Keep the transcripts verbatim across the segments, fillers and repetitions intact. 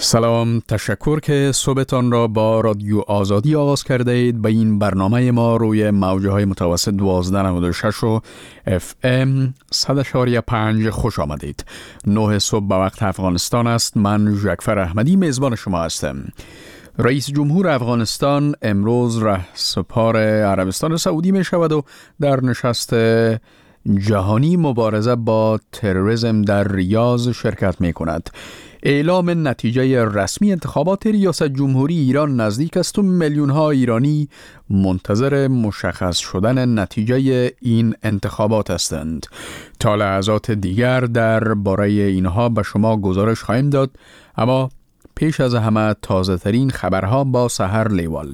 سلام، تشکر که صبحتان را با رادیو آزادی آغاز کرده اید. به این برنامه ما روی موجه های متوسط دوازده نود و شش و اف ام صد و چهار و پنج خوش آمدید. نه صبح به وقت افغانستان است. من جعفر احمدی میزبان شما هستم. رئیس جمهور افغانستان امروز رهسپار عربستان سعودی می شود و در نشست جهانی مبارزه با تروریسم در ریاض شرکت می کند. اعلام نتیجه رسمی انتخابات ریاست جمهوری ایران نزدیک است و میلیون ها ایرانی منتظر مشخص شدن نتیجه این انتخابات هستند. تا لحظات دیگر در باره اینها به شما گزارش خواهیم داد، اما پیش از همه تازه ترین خبرها با سحر لیوال.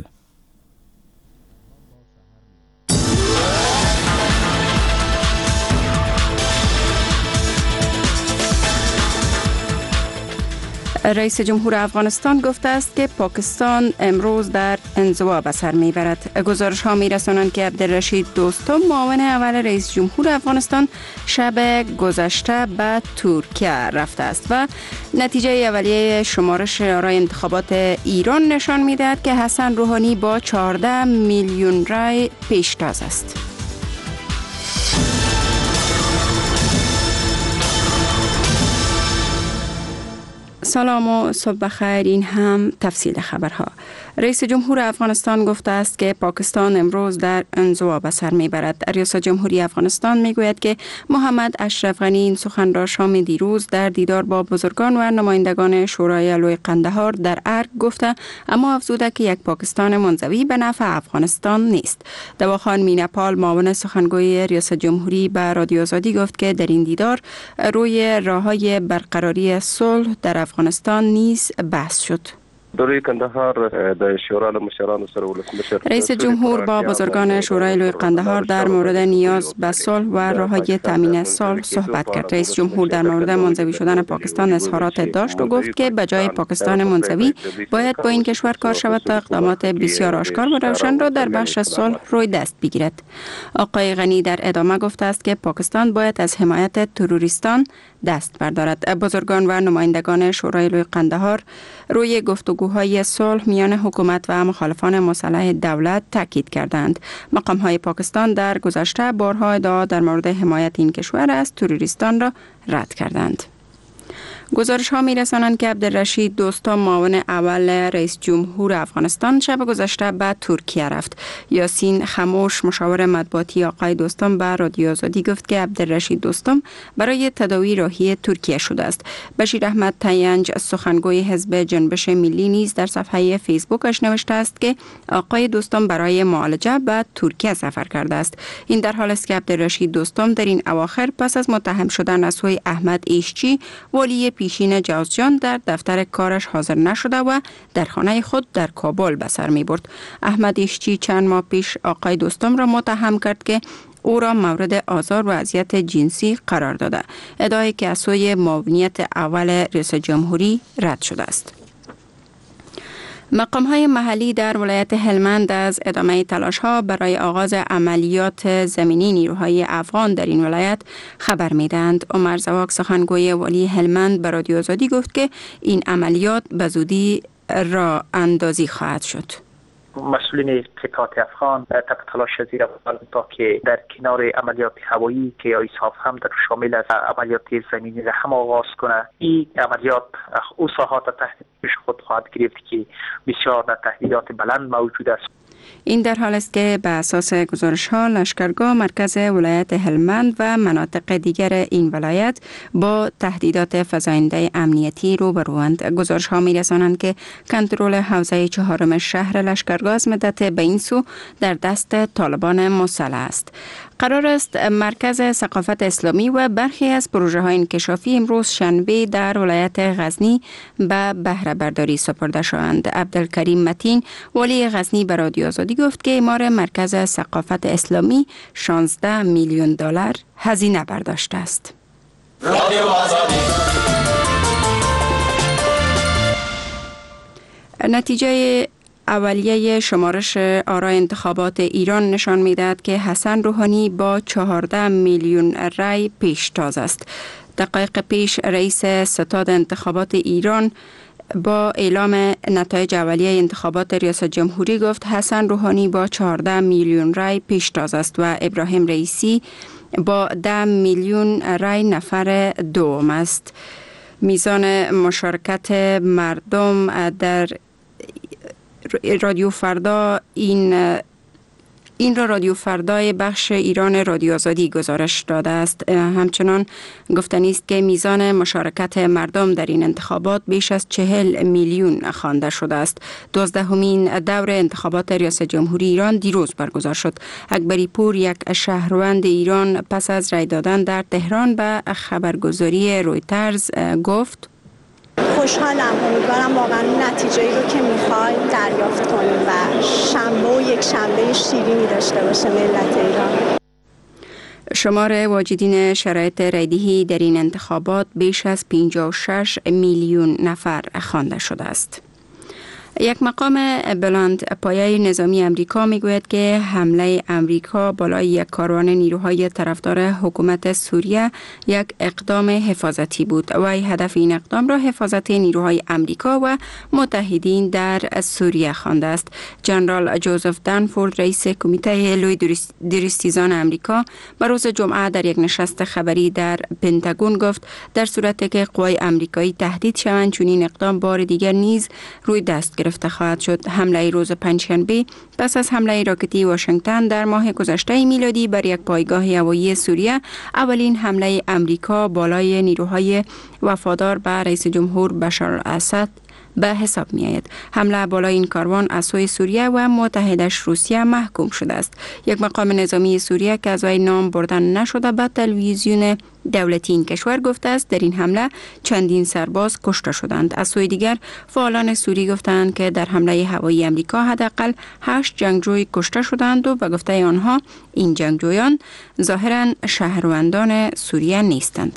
رئیس جمهور افغانستان گفته است که پاکستان امروز در انزوا به سر میبرد. گزارش ها میرسانند که عبدالرشید دوستم معاون اول رئیس جمهور افغانستان شب گذشته به ترکیه رفته است و نتیجه اولیه شمارش آرای انتخابات ایران نشان میدهد که حسن روحانی با چهارده میلیون رای پیشتاز است. سلام و صبح بخیر. این هم تفصیل خبرها. رئیس جمهور افغانستان گفته است که پاکستان امروز در انزوا به سر میبرد. ریاست جمهوری افغانستان میگوید که محمد اشرف غنی این سخن را شام دیروز در دیدار با بزرگان و نمایندگان شورای لوی قندهار در ارگ گفته، اما افزوده که یک پاکستان منزوی به نفع افغانستان نیست. دواخان میناپال معاون سخنگوی ریاست جمهوری به رادیو آزادی گفت که در این دیدار روی راههای برقراری صلح در افغانستان نیز بحث شد. دوره کندهار در شورای مشران سره ولسمشر رئیس جمهور با بزرگان شورای لوی قندهار در مورد نیاز به صلح و راههای تامین صلح صحبت کرد. رئیس جمهور در مورد منزوی شدن پاکستان اظهارات داشت و گفت که به جای پاکستان منزوی باید با این کشور کار شود تا اقدامات بسیار آشکار و روشن را در بخش صلح روی دست بگیرد. آقای غنی در ادامه گفته است که پاکستان باید از حمایت تروریستان دست بردارد. بزرگان و نمایندگان شورای لوی قندهار روی گفتگوهای صلح میان حکومت و مخالفان مسلح دولت تاکید کردند. مقام‌های پاکستان در گذشته بارها ادعا در مورد حمایت این کشور از تروریستان را رد کردند. گزارش ها می رسانند که عبدالرشید دوستم معاون اول رئیس جمهور افغانستان شب گذشته به ترکیه رفت. یاسین خموش مشاور مطبوعاتی آقای دوستم به رادیو آزادی گفت که عبدالرشید دوستم برای تداوی راهی ترکیه شده است. بشیر احمد تینج سخنگوی حزب جنبش ملی نیز در صفحه فیسبوکش نوشته است که آقای دوستم برای معالجه به ترکیه سفر کرده است. این در حالی است که عبدالرشید دوستم در این اواخر پس از متهم شدن از سوی احمد ایشچی ولی پیشین جوزجان در دفتر کارش حاضر نشده و در خانه خود در کابل به سر می برد. احمد ایشچی چند ماه پیش آقای دوستم را متهم کرد که او را مورد آزار و اذیت جنسی قرار داده. ادعایی که از سوی معاونیت اول رئیس جمهوری رد شده است. مقام‌های محلی در ولایت هلمند از ادامه تلاش‌ها برای آغاز عملیات زمینی نیروهای افغان در این ولایت خبر می‌دهند. عمر زواک سخنگوی والی هلمند به رادیو آزادی گفت که این عملیات به زودی راه اندازی خواهد شد. مسئولین قطعات افغان تحت تلاش زیر تا که در کنار عملیات هوایی که ایساف هم در شامل از عملیات زمینی را هم آغاز کنه، این عملیات او ساحات تحت پیش خود خواهد گرفت که بسیار تهدیدات بلند موجود است. این در حال است که به اساس گزارش ها لشکرگاه مرکز ولایت هلمند و مناطق دیگر این ولایت با تهدیدات فزاینده امنیتی روبروند. گزارش ها می رسانند که کنترل حوزه چهارم شهر لشکرگاه از مدت به این سو در دست طالبان مسلح است. قرار است مرکز ثقافت اسلامی و برخی از پروژه های انکشافی امروز شنبه در ولایت غزنی به بهره برداری سپرده شوند. عبدالکریم متین والی غزنی به رادیو آزادی گفت که اعمار مرکز ثقافت اسلامی شانزده میلیون دلار هزینه برداشته است. نتیجه اولیه شمارش آرای انتخابات ایران نشان می‌دهد که حسن روحانی با چهارده میلیون رای پیشتاز است. دقایق پیش رئیس ستاد انتخابات ایران با اعلام نتایج اولیه انتخابات ریاست جمهوری گفت حسن روحانی با چهارده میلیون رای پیشتاز است و ابراهیم رئیسی با ده میلیون رای نفر دوم است. میزان مشارکت مردم در رادیو فردا این این را رادیو فردای بخش ایران رادیو آزادی گزارش داده است. همچنان گفتنی است که میزان مشارکت مردم در این انتخابات بیش از چهل میلیون خوانده شده است. دوازدهمین دور انتخابات ریاست جمهوری ایران دیروز برگزار شد. اکبری پور، یک شهروند ایران، پس از رای دادن در تهران به خبرگزاری رویترز گفت: خوشحالم، امیدوارم واقعا نتیجه‌ای رو که می‌خوایم دریافت کنیم و شنبه و یک شنبه شیرینی داشته باشه ملت ایران. شمار واجدین شرایط رایدهی در این انتخابات بیش از پنجاه و شش میلیون نفر خوانده شده است. یک مقام بلند پایه نظامی امریکا میگوید که حمله امریکا بالای یک کاروان نیروهای طرفدار حکومت سوریه یک اقدام حفاظتی بود و هدف این اقدام را حفاظت نیروهای امریکا و متحدین در سوریه خوانده است. جنرال جوزف دنفورد، رئیس کمیته لوی درستیزان امریکا، به روز جمعه در یک نشست خبری در پنتاگون گفت در صورتی که قوای امریکایی تهدید شوند چنین اقدام بار دیگر نیز روی دست گرفته خواهد شد. حمله روز پنجشنبه پس از حمله راکتی واشنگتن در ماه گذشته میلادی بر یک پایگاه هوایی سوریه اولین حمله امریکا بالای نیروهای وفادار به رئیس جمهور بشار الاسد به حساب می آید. حمله بالای این کاروان از سوی سوریه و متحدش روسیه محکوم شده است. یک مقام نظامی سوریه که از وی نام بردن نشده به تلویزیون دولتی این کشور گفته است در این حمله چندین سرباز کشته شدند. از سوی دیگر فعالان سوری گفتند که در حمله هوایی امریکا حداقل هشت جنگجوی کشته شدند و به گفته آنها این جنگجویان ظاهراً شهروندان سوریه نیستند.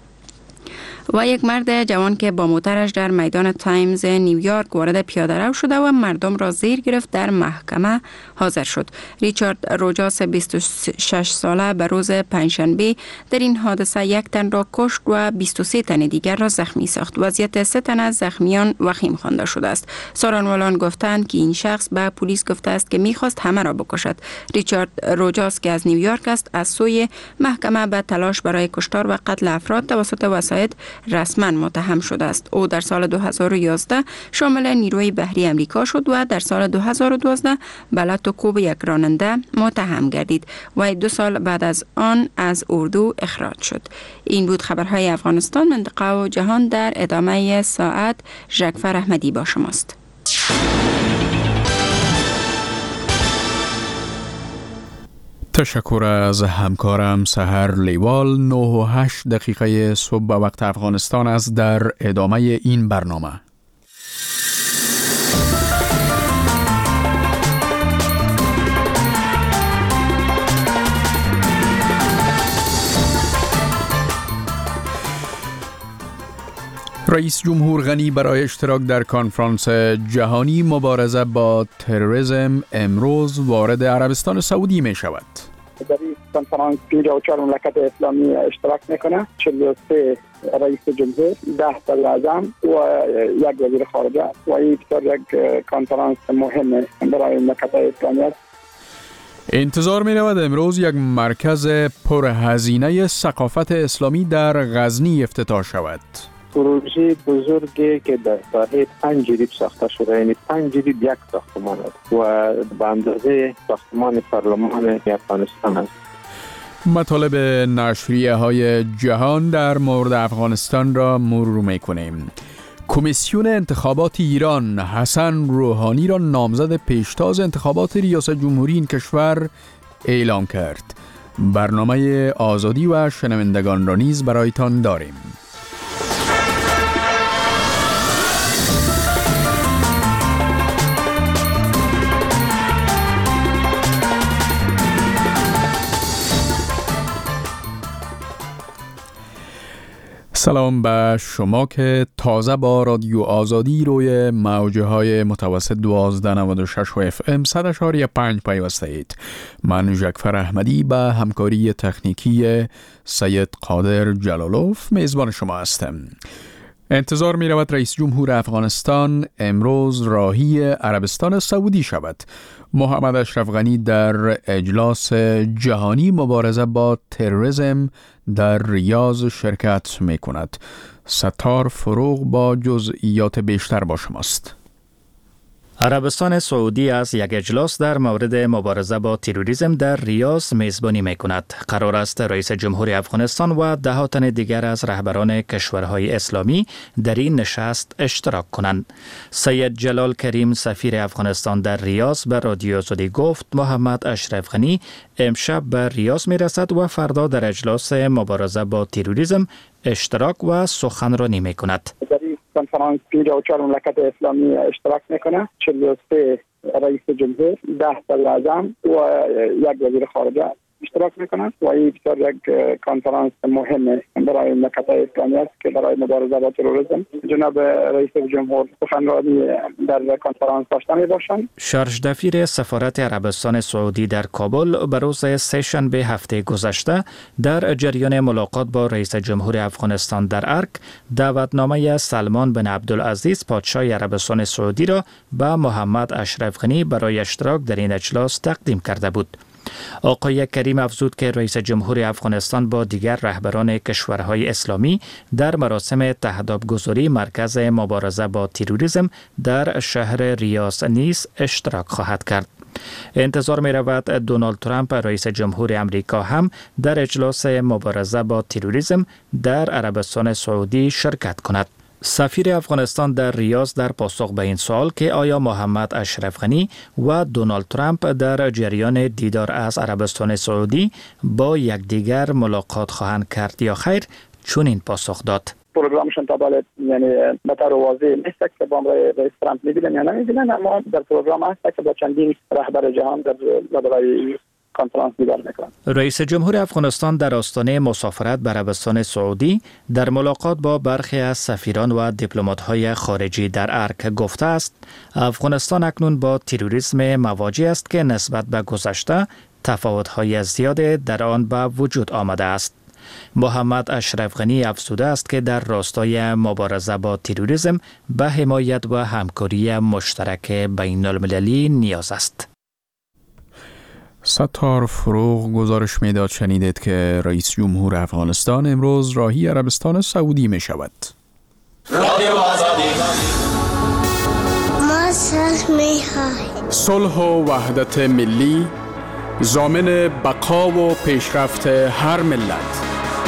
و یک مرد جوان که با موترش در میدان تایمز نیویورک وارد پیاده رو شده و مردم را زیر گرفت در محکمه حاضر شد. ریچارد روجاس، بیست و شش ساله، به روز پنجشنبه در این حادثه یک تن را کشت و بیست و سه تن دیگر را زخمی ساخت. وضعیت سه تن از زخمیان وخیم خوانده شده است. سارانوالان گفتند که این شخص به پلیس گفته است که می‌خواست همه را بکشد. ریچارد روجاس که از نیویورک است از سوی محکمه به تلاش برای کشتار و قتل افراد توسط وسایط رسما متهم شده است. او در سال دو هزار و یازده شامل نیروی بحری امریکا شد و در سال دو هزار و دوازده به لط و کوب یک راننده متهم گردید و دو سال بعد از آن از اردو اخراج شد. این بود خبرهای افغانستان، منطقه و جهان. در ادامه ساعت ژکفر احمدی با شماست. تشکر از همکارم سحر لیوال. نه و هشت دقیقه صبح به وقت افغانستان است. در ادامه این برنامه رئیس جمهور غنی برای اشتراک در کنفرانس جهانی مبارزه با تروریسم امروز وارد عربستان سعودی می شود. در این کنفرانس پنجاه و چهار مملکت اسلامی اشتراک میکنه. چهل و سه رئیس جمهور، ده صدراعظم و یک وزیر خارجه و این یک کنفرانس مهم برای مملکت اسلامی است. انتظار می رود امروز یک مرکز پرهزینه ثقافت اسلامی در غزنی افتتاح شود. پروژه بزرگی که در ساحه پنج جریب ساخته شده، یعنی پنج جریب یک ساختمان است و به اندازه ساختمان پارلمان افغانستان است. مطالب نشریه های جهان در مورد افغانستان را مرور می کنیم. کمیسیون انتخابات ایران حسن روحانی را نامزد پیشتاز انتخابات ریاست جمهوری این کشور اعلام کرد. برنامه آزادی و شنوندگان را نیز برایتان داریم. سلام به شما که تازه با رادیو آزادی روی موجه های متوسط دوازده نود و شش و اف ام صد اشاری پنج پیوسته اید. من ژکفر احمدی به همکاری تکنیکی سید قادر جلالوف میزبان شما هستم. انتظار می رود رئیس جمهور افغانستان امروز راهی عربستان سعودی شود. محمد اشرف غنی در اجلاس جهانی مبارزه با تروریسم در ریاض شرکت می کند. ستار فروغ با جزئیات بیشتر با شماست. عربستان سعودی از یک اجلاس در مورد مبارزه با تروریسم در ریاض میزبانی میکند. قرار است رئیس جمهور افغانستان و ده تن دیگر از رهبران کشورهای اسلامی در این نشست اشتراک کنند. سید جلال کریم سفیر افغانستان در ریاض به رادیو آزادی گفت محمد اشرف غنی امشب به ریاض میرسد و فردا در اجلاس مبارزه با تروریسم اشتراک و سخنرانی میکند. کنفرانس پنجاه و چهار مملکت اسلامی اشتراک میکنه. چهل و سه رئیس جمهور، ده صدر اعظم و یک وزیر خارجه اشتراک میکنند و این بسیار یک کنفرانس مهمه برای مملکت اسلامی است که برای مبارزه با تروریسم جناب رئیس جمهور سخنرانی در کنفرانس داشته میباشند. شارژ دفیر سفارت عربستان سعودی در کابل به روز سه‌شنبه هفته گذشته در جریان ملاقات با رئیس جمهور افغانستان در ارک دعوتنامه سلمان بن عبدالعزیز پادشاه عربستان سعودی را به محمد اشرف غنی برای اشتراک در این اجلاس تقدیم کرده بود. آقای کریم افزود که رئیس جمهور افغانستان با دیگر رهبران کشورهای اسلامی در مراسم تهدابگذاری مرکز مبارزه با تروریسم در شهر ریاض نیز اشتراک خواهد کرد. انتظار می رود دونالد ترامپ رئیس جمهور امریکا هم در اجلاس مبارزه با تروریسم در عربستان سعودی شرکت کند. سفیر افغانستان در ریاض در پاسخ به این سوال که آیا محمد اشرف غنی و دونالد ترامپ در جریان دیدار از عربستان سعودی با یکدیگر ملاقات خواهند کرد یا خیر، چنین پاسخ داد. پروگرامشون تا بالا یعنی به طور واضح نیست که با رئیس ترامپ می‌بینن یا نمی‌بینن، اما در پروگرام هست که با چندین رهبر جهان در برای کنفرانس دیدار میکنند. رئیس جمهور افغانستان در آستانه مسافرت به عربستان سعودی در ملاقات با برخی از سفیران و دیپلمات‌های خارجی در ارک گفته است افغانستان اکنون با تروریسم مواجه است که نسبت به گذشته تفاوت‌های زیاد در آن به وجود آمده است. محمد اشرف غنی افزوده است که در راستای مبارزه با تروریسم به حمایت و همکاری مشترک بین المللی نیاز است. ستار فروغ گزارش میداد شنیدید که رئیس جمهور افغانستان امروز راهی عربستان سعودی می شود. صلح و وحدت ملی ضامن بقا و پیشرفت هر ملت.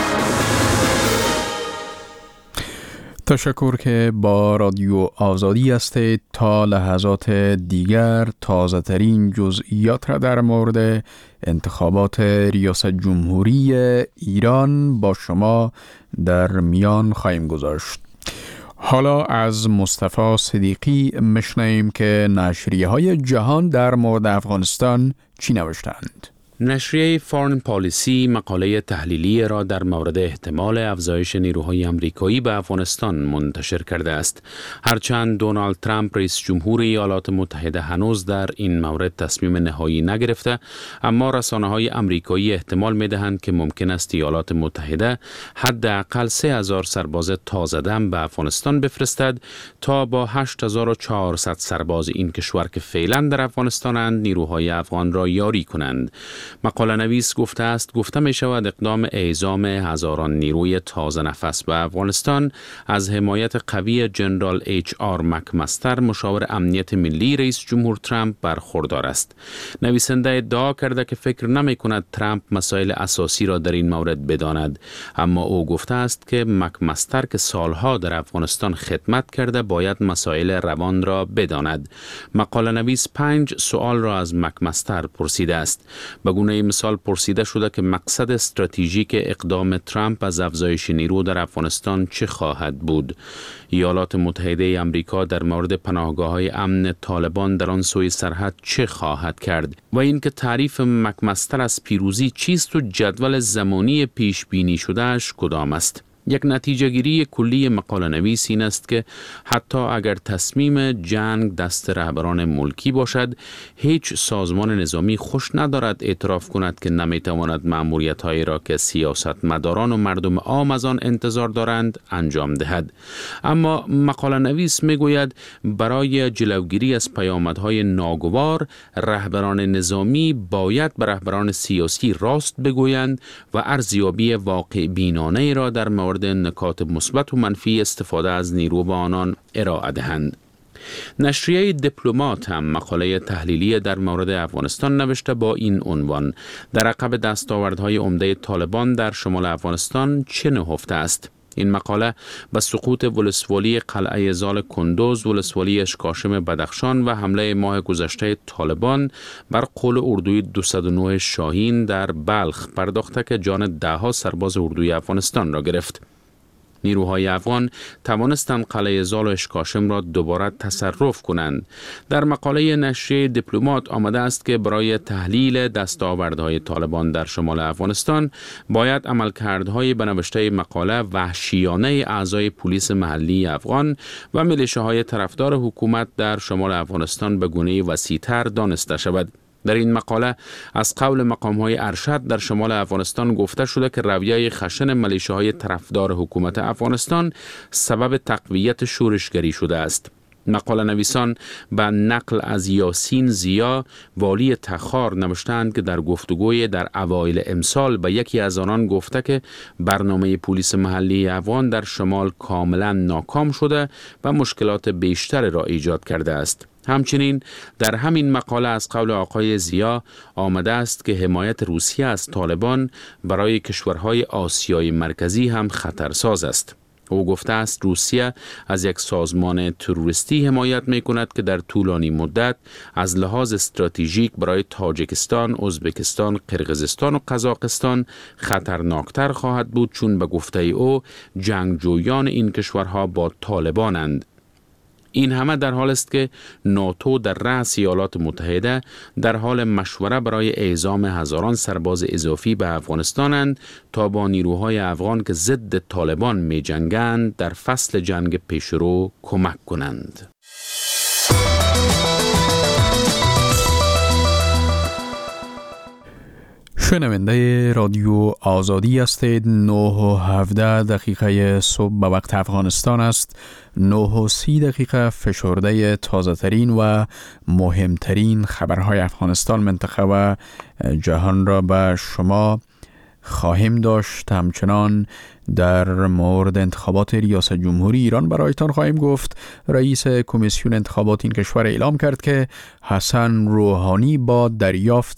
تشکر که با رادیو آزادی هستید. تا لحظات دیگر تازه ترین جزئیات را در مورد انتخابات ریاست جمهوری ایران با شما در میان خواهیم گذاشت. حالا از مصطفی صدیقی مشنویم که نشریه های جهان در مورد افغانستان چی نوشتند. نشریه فارن پالیسی مقاله تحلیلی را در مورد احتمال افزایش نیروهای آمریکایی به افغانستان منتشر کرده است. هرچند دونالد ترامپ رئیس جمهور ایالات متحده هنوز در این مورد تصمیم نهایی نگرفته، اما رسانه‌های آمریکایی احتمال می‌دهند که ممکن است ایالات متحده حداقل سه هزار سرباز تازه دم به افغانستان بفرستد تا با هشت هزار و چهارصد سرباز این کشور که فعلا در افغانستانند نیروهای افغان را یاری کنند. مقاله نویس گفته است گفته می شود اقدام اعزام هزاران نیروی تازه نفس به افغانستان از حمایت قوی جنرال اچ آر مکمستر مشاور امنیت ملی رئیس جمهور ترامپ برخوردار است. نویسنده ادعا کرده که فکر نمی کند ترامپ مسائل اساسی را در این مورد بداند، اما او گفته است که مکمستر که سالها در افغانستان خدمت کرده باید مسائل روان را بداند. مقاله نویس پنج سوال را از مکمستر پرسیده است. به گونه مثال پرسیده شده که مقصد استراتژیک اقدام ترامپ از افزایش نیرو در افغانستان چه خواهد بود؟ ایالات متحده آمریکا در مورد پناهگاه‌های امن طالبان در آن سوی سرحد چه خواهد کرد؟ و اینکه تعریف مکمستر از پیروزی چیست و جدول زمانی پیش بینی شدهش کدام است؟ یک نتیجه گیری کلی مقاله نویس این است که حتی اگر تصمیم جنگ دست رهبران ملکی باشد، هیچ سازمان نظامی خوش ندارد اعتراف کند که نمیتواند مأموریت‌هایی را که سیاستمداران و مردم عام از آن انتظار دارند انجام دهد. اما مقاله نویس میگوید برای جلوگیری از پیامدهای ناگوار، رهبران نظامی باید به رهبران سیاسی راست بگویند و ارزیابی واقع بینانه را در مورد نکات مثبت و منفی استفاده از نیرو با آنان ارائه دهند. نشریه دیپلمات هم مقاله تحلیلی در مورد افغانستان نوشته با این عنوان: در عقب دستاوردهای عمده طالبان در شمال افغانستان چه نهفته است؟ این مقاله به سقوط ولسوالی قلعه زال کندوز، ولسوالی اشکاشم بدخشان و حمله ماه گذشته طالبان بر قول اردوی دویست و نه شاهین در بلخ پرداخته که جان ده ها سرباز اردوی افغانستان را گرفت. نیروهای افغان توانستند قلعه زال و اشکاشم را دوباره تصرف کنند. در مقاله نشریه دیپلمات آمده است که برای تحلیل دستاوردهای طالبان در شمال افغانستان باید عملکردهای به نوشته مقاله وحشیانه اعضای پلیس محلی افغان و میلیشه‌های طرفدار حکومت در شمال افغانستان به گونه وسیع‌تر دانسته شود. در این مقاله از قول مقام‌های ارشد در شمال افغانستان گفته شده که رویه خشن ملیشه‌های طرفدار حکومت افغانستان سبب تقویت شورشگری شده است. مقاله نویسان به نقل از یاسین زیا، والی تخار، نوشتند که در گفتگوی در اوایل امسال به یکی از آنان گفته که برنامه پلیس محلی افغان در شمال کاملا ناکام شده و مشکلات بیشتر را ایجاد کرده است. همچنین در همین مقاله از قول آقای زیا آمده است که حمایت روسیه از طالبان برای کشورهای آسیای مرکزی هم خطرساز است. او گفته است روسیه از یک سازمان تروریستی حمایت می کند که در طولانی مدت از لحاظ استراتژیک برای تاجیکستان، ازبکستان، قرقیزستان و قزاقستان خطرناکتر خواهد بود، چون به گفته او جنگجویان این کشورها با طالبانند. این همه در حال است که ناتو در رأس ایالات متحده در حال مشوره برای اعزام هزاران سرباز اضافی به افغانستانند تا با نیروهای افغان که ضد طالبان می جنگند در فصل جنگ پیشرو کمک کنند. شنونده رادیو آزادی هستید. نه و هفده دقیقه صبح به وقت افغانستان است. نه و سی دقیقه فشرده تازه ترین و مهمترین خبرهای افغانستان، منطقه و جهان را به شما خواهیم داشت. همچنان در مورد انتخابات ریاست جمهوری ایران برایتان خواهیم گفت. رئیس کمیسیون انتخابات این کشور اعلام کرد که حسن روحانی با دریافت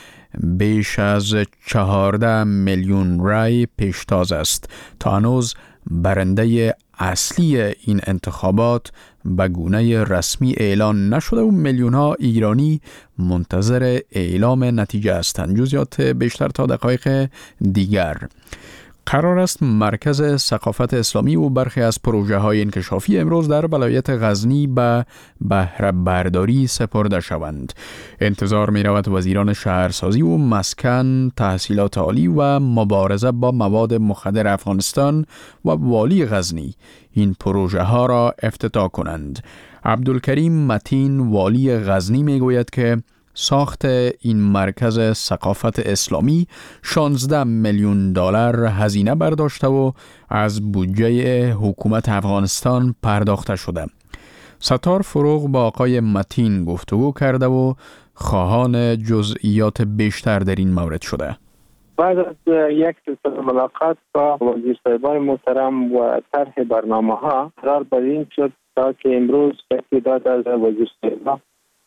بیش از چهارده میلیون رای پیشتاز است. تا هنوز برنده اصلی این انتخابات به گونه رسمی اعلان نشده و میلیون ها ایرانی منتظر اعلام نتیجه هستند. جزئیات بیشتر تا دقایق دیگر. قرار است مرکز ثقافت اسلامی و برخی از پروژه های انکشافی امروز در ولایت غزنی به بهره برداری سپرده شوند. انتظار می رود وزیران شهرسازی و مسکن، تحصیلات عالی و مبارزه با مواد مخدر افغانستان و والی غزنی این پروژه ها را افتتاح کنند. عبدالکریم متین والی غزنی می گوید که ساخت این مرکز ثقافت اسلامی شانزده میلیون دلار هزینه برداشته و از بودجه حکومت افغانستان پرداخته شده. ستار فروغ با آقای متین گفتگو کرده و خواهان جزئیات بیشتر در این مورد شده. بعد از یک سلسله ملاقات با وزیر صاحبان محترم و طرح برنامه ها قرار بر این شد تا که امروز تقدیدات از وزیر صاحبان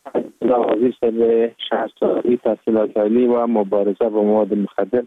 وزیر صاحب شهرسازی، تحصیلات عالی و مبارزه با مواد مخدر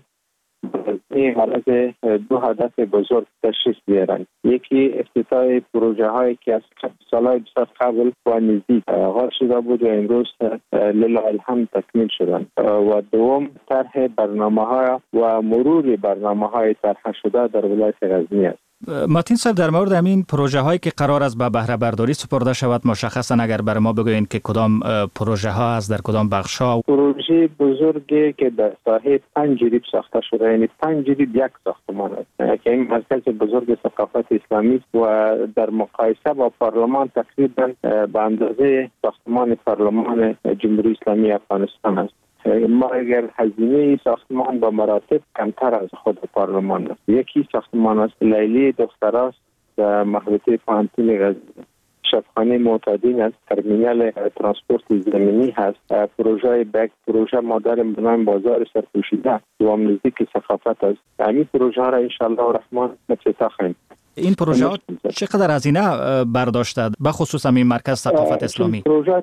این حالت دو هدف بزرگ تشخیص بیارند. یکی افتتاح پروژه هایی که از سالهای بسیار قبل و نزدیک آغاز شده بود و امروز لله الحمد تکمیل شدند و دوم طرح برنامه ها و مرور برنامه های طرح شده در ولایت غزنی است. متین صاحب، در مورد همین پروژه هایی که قرار است به بهره برداری سپرده شود، مشخصا اگر بر ما بگوین که کدام پروژه ها است، در کدام بخش ها؟ پروژه بزرگی که در ساحه پنج جریب ساخته شده، یعنی پنج جریب یک ساختمان است که این مرکز بزرگ ثقافت اسلامی و در مقایسه با پارلمان تقریبا به اندازه ساختمان پارلمان جمهوری اسلامی افغانستان است. ما اگر هزینه ساختمان با مراتب کمتر از خود پارلمان است. یکی ساختمان است لیلی دختراست در محوطه پانتون غزنی، شبخانه معتادین است، ترمینال ترانسپورت زمینی هست، پروژه بک پروژه مادر بنام بازار سرپوشیده و نزدیک ثقافت است. همین پروژه را ان شاء الله الرحمن افتتاح خواهیم. این پروژه چقدر هزینه برداشته به خصوص همین مرکز ثقافت اسلامی؟ پروژه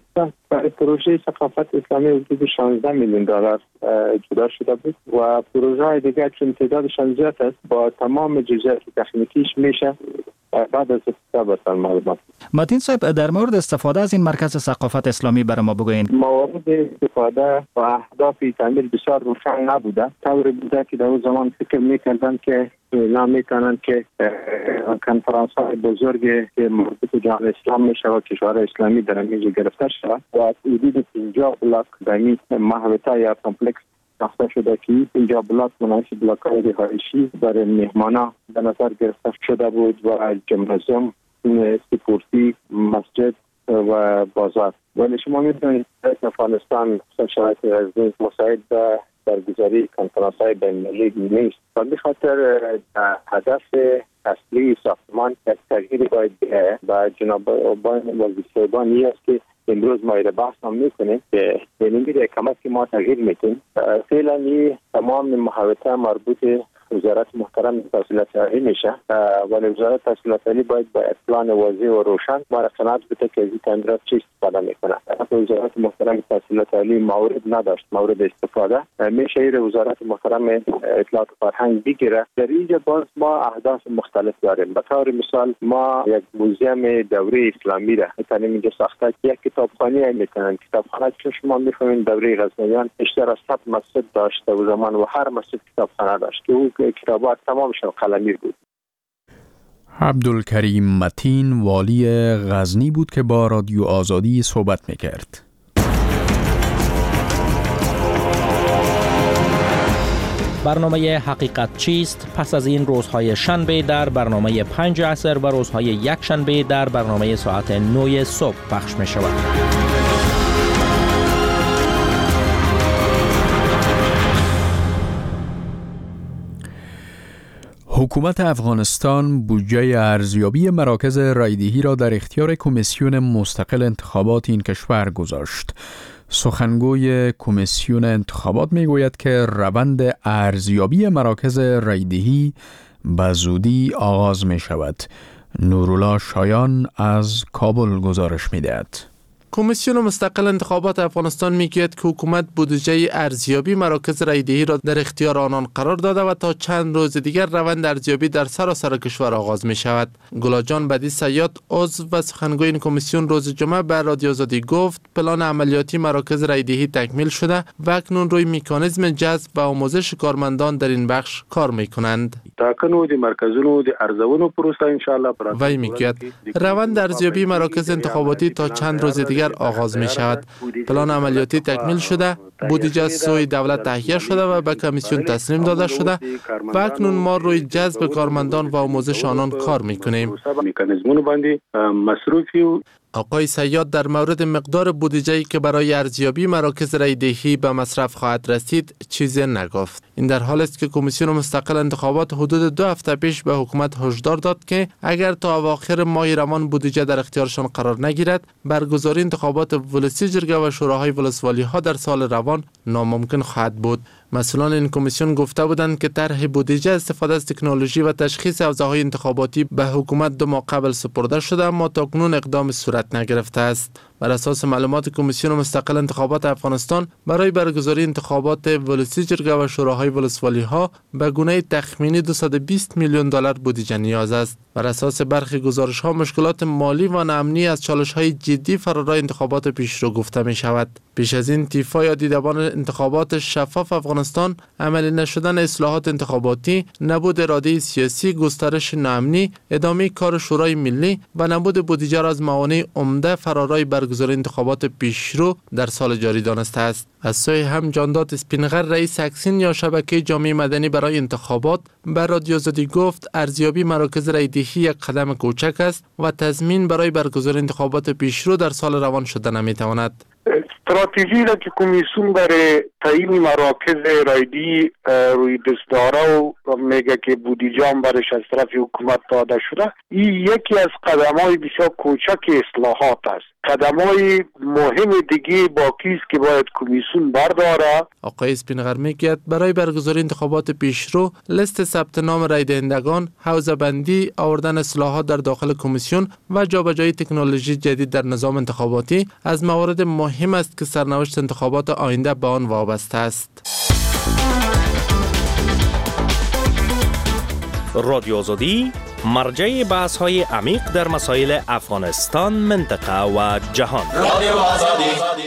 پروژه ثقافت اسلامی حدود شانزده میلیون دلار جدا شده بود و پروژه دیگر چون تعدادشان زیاد است با تمام جزئیات تکنیکیش میشه بعد از استفاده بسن معلومات. متین صاحب، در مورد استفاده از این مرکز ثقافت اسلامی برای ما بگوین. موارد استفاده و اهداف تعمیر بسیار روشن نبوده. طوری بوده که در اون زمان فکر میکردن که اعلام میکنن که کنفرانس های بزرگی که مربوط به جهان اسلام میشه و کشور اسلامی در اینجا گرفته شود و حدود پنجاه بلاک در این محوطه یا کمپلکس ساخته شده که اینجا بلاک مناسب بلاک های رهایشی برای مهمانا به نظر گرفته شده بود و جمنازیوم، سپورتی، مسجد و بازار. ولی شما میتونید افغانستان شرایط غزنی مساعد به برگزاری کنفرانس های بین‌المللی نیست. و به خاطر هدف اصلی ساختمان یک تغییری باید بیه و جناب وزیرستان است که امروز ما ایره بحث هم میکنیم که بینیمیر کمک که ما تغییر میکنیم. فعلا تمام محوطه مربوط وزارت محترم تحصیلات عالی میشه ولی وزارت تحصیلات عالی باید با پلان واضح و روشن ما را قناعت بده که از این تعمیرات چی استفاده میکنه. وزارت محترم تحصیلات عالی مورد نداشت، مورد استفاده میشه ایر وزارت محترم اطلاعات فرهنگ بگیره. در اینجا باز ما اهداف مختلف داریم. به طور مثال ما یک موزیم دوره اسلامی را میتونیم اینجا ساخته، یک کتابخانه میکنن. کتابخانه که شما میفهمین دوره غزنویان بیشتر از صد مسجد داشته و زمان و هر مسجد کتابخانه داشت که او کتابات تمامشان قلمی بود. عبدالکریم متین والی غزنی بود که با رادیو آزادی صحبت میکرد. برنامه حقیقت چیست پس از این روزهای شنبه در برنامه پنج عصر و روزهای یک شنبه در برنامه ساعت نه صبح پخش می شود. حکومت افغانستان بودجه ارزیابی مراکز رایدهی را در اختیار کمیسیون مستقل انتخابات این کشور گذاشت. سخنگوی کمیسیون انتخابات می گوید که روند ارزیابی مراکز رایدهی به زودی آغاز می شود. نورالله شایان از کابل گزارش می دهد. کمیسیون مستقل انتخابات افغانستان میگوید که حکومت بودجه ارزیابی مراکز رایدهی را در اختیار آنان قرار داده و تا چند روز دیگر روند ارزیابی در سراسر کشور آغاز می شود. گلاجان بدی سیاد عضو و سخنگوی این کمیسیون روز جمعه به رادیو آزادی گفت پلان عملیاتی مراکز رایدهی تکمیل شده و اکنون روی مکانیزم جذب و آموزش کارمندان در این بخش کار می کنند. تاکنو دی مرکزونو دی ارزونو پروسه ان شاء الله وی میگوید روند ارزیابی مراکز انتخاباتی تا چند روز دیگر آغاز می شود. پلان عملیاتی تکمیل شده، بودجه سوی دولت تهیه شده و به کمیسیون تسلیم داده شده و اکنون ما روی جذب کارمندان و آموزش آنان کار می کنیم. آقای سیاد در مورد مقدار بودجه‌ای که برای ارزیابی مراکز رایدهی به مصرف خواهد رسید چیزی نگفت. این در حالی است که کمیسیون مستقل انتخابات حدود دو هفته پیش به حکومت هشدار داد که اگر تا اواخر ماه روان بودجه در اختیارشان قرار نگیرد، برگزاری انتخابات ولسی جرگه و شوراهای ولسوالی ها در سال روان ناممکن خواهد بود. مسئولان این کمیسیون گفته بودند که طرح بودجه استفاده از تکنولوژی و تشخیص حوزه‌های انتخاباتی به حکومت دو ماه قبل سپرده شده اما تاکنون اقدام صورت نگرفته است. بر اساس معلومات کمیسیون مستقل انتخابات افغانستان برای برگزاری انتخابات ولسی جرگه و شوراهای ولسوالی ها به گونه تخمینی دویست و بیست میلیون دلار بودجه نیاز است. بر اساس برخی گزارش ها مشکلات مالی و نامنی از چالش های جدی فرارای انتخابات پیشرو گفته می شود. پیش از این تیفا یا دیدبان انتخابات شفاف افغانستان افغانستان عملی نشدن اصلاحات انتخاباتی، نبود اراده سیاسی، گسترش ناامنی، ادامه کار شورای ملی و نبود بودجه را از موانع عمده فرارای برگزاری انتخابات پیشرو در سال جاری دانسته است. از سوی هم جانداد اسپینغر رئیس اکسین یا شبکه جامعه مدنی برای انتخابات بر رادیو آزادی گفت ارزیابی مراکز رایدهی یک قدم کوچک است و تضمین برای برگزاری انتخابات پیشرو در سال روان شده نمیتواند. استراتژی را که کمیسیون برای تعیین مراکز رایدی روی دست داره و میگه که بودجه هم برش از طرف حکومت داده شده، این یکی از قدم‌های بسیار کوچک اصلاحات است. قدم‌های مهم دیگه باقی است که باید کمیسیون برداره. آقای اسپینغر میگه برای برگزاری انتخابات پیشرو لیست ثبت نام رای دهندگان، حوزه بندی، آوردن اصلاحات در داخل کمیسیون و جابجایی تکنولوژی جدید در نظام انتخاباتی از موارد مهم است که سرنوشت انتخابات آینده به آن وابسته است. رادیو آزادی مرجع بحث های عمیق در مسائل افغانستان، منطقه و جهان. رادیو آزادی.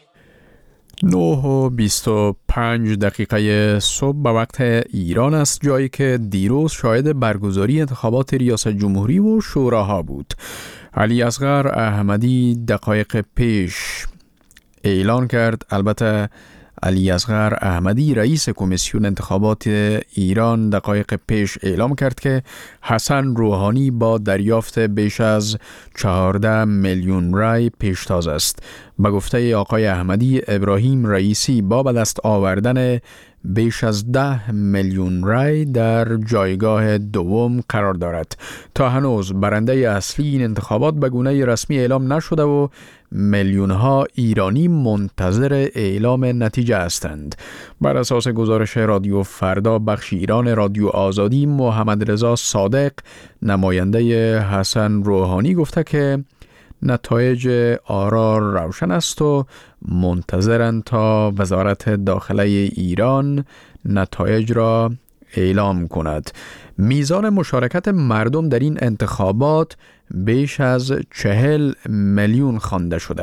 نه و بیست و پنج دقیقه صبح به وقت ایران است، جایی که دیروز شاهد برگزاری انتخابات ریاست جمهوری و شوراها بود. علی اصغر احمدی دقایق پیش اعلان کرد، البته علی اصغر احمدی رئیس کمیسیون انتخابات ایران دقایق پیش اعلام کرد که حسن روحانی با دریافت بیش از چهارده میلیون رای پیشتاز است. به گفته آقای احمدی، ابراهیم رئیسی با به دست آوردن بیش از ده میلیون رای در جایگاه دوم قرار دارد. تا هنوز برنده اصلی این انتخابات به گونه رسمی اعلام نشده و میلیون ها ایرانی منتظر اعلام نتیجه هستند. بر اساس گزارش رادیو فردا بخش ایران رادیو آزادی، محمد رضا صادق نماینده حسن روحانی گفته که نتایج آرا روشن است و منتظرند تا وزارت داخله ایران نتایج را اعلام کند. میزان مشارکت مردم در این انتخابات بیش از چهل میلیون خوانده شده.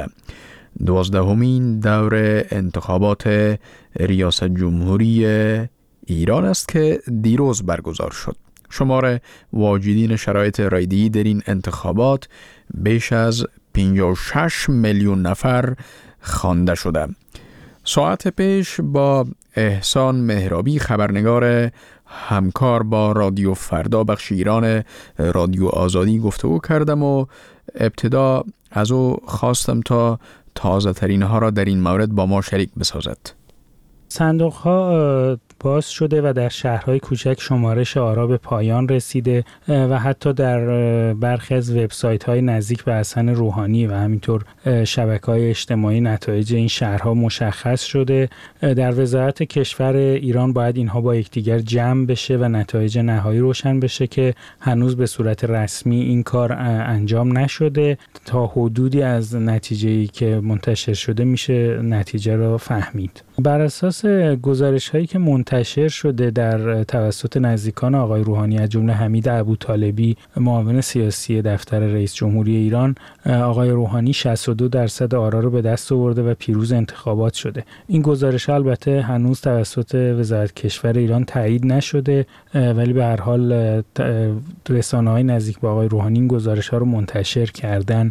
دوازدهمین دور انتخابات ریاست جمهوری ایران است که دیروز برگزار شد. شمار واجدین شرایط رایدهی در این انتخابات بیش از پنجاه و شش میلیون نفر خوانده شده. ساعت پیش با احسان مهرابی خبرنگار همکار با رادیو فردا بخش ایران رادیو آزادی گفتگو کردم و ابتدا از او خواستم تا تازه ترین ها را در این مورد با ما شریک بسازد. صندوق ها باز شده و در شهرهای کوچک شمارش آرا به پایان رسیده و حتی در برخی از وبسایت های نزدیک به حسن روحانی و همینطور شبکه‌های اجتماعی نتایج این شهرها مشخص شده. در وزارت کشور ایران باید اینها با یکدیگر جمع بشه و نتایج نهایی روشن بشه که هنوز به صورت رسمی این کار انجام نشده. تا حدودی از نتیجه‌ای که منتشر شده میشه نتیجه را فهمید. بر اساس گزارش هایی که منتشر شده در توسط نزدیکان آقای روحانی از جمله حمید ابوطالبی معاون سیاسی دفتر رئیس جمهوری ایران، آقای روحانی شصت و دو درصد آرا رو به دست آورده و پیروز انتخابات شده. این گزارش البته هنوز توسط وزارت کشور ایران تایید نشده، ولی به هر حال رسانه‌های نزدیک به آقای روحانی این گزارش ها رو منتشر کردن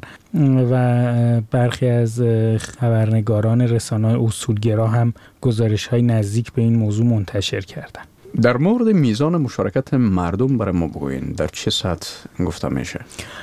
و برخی از خبرنگاران رسانه‌های اصولگرا هم گزارش‌های نزدیک به این موضوع منتشر کردن. در مورد میزان مشارکت مردم برای ما بگوین، در چه سطح گفته میشه؟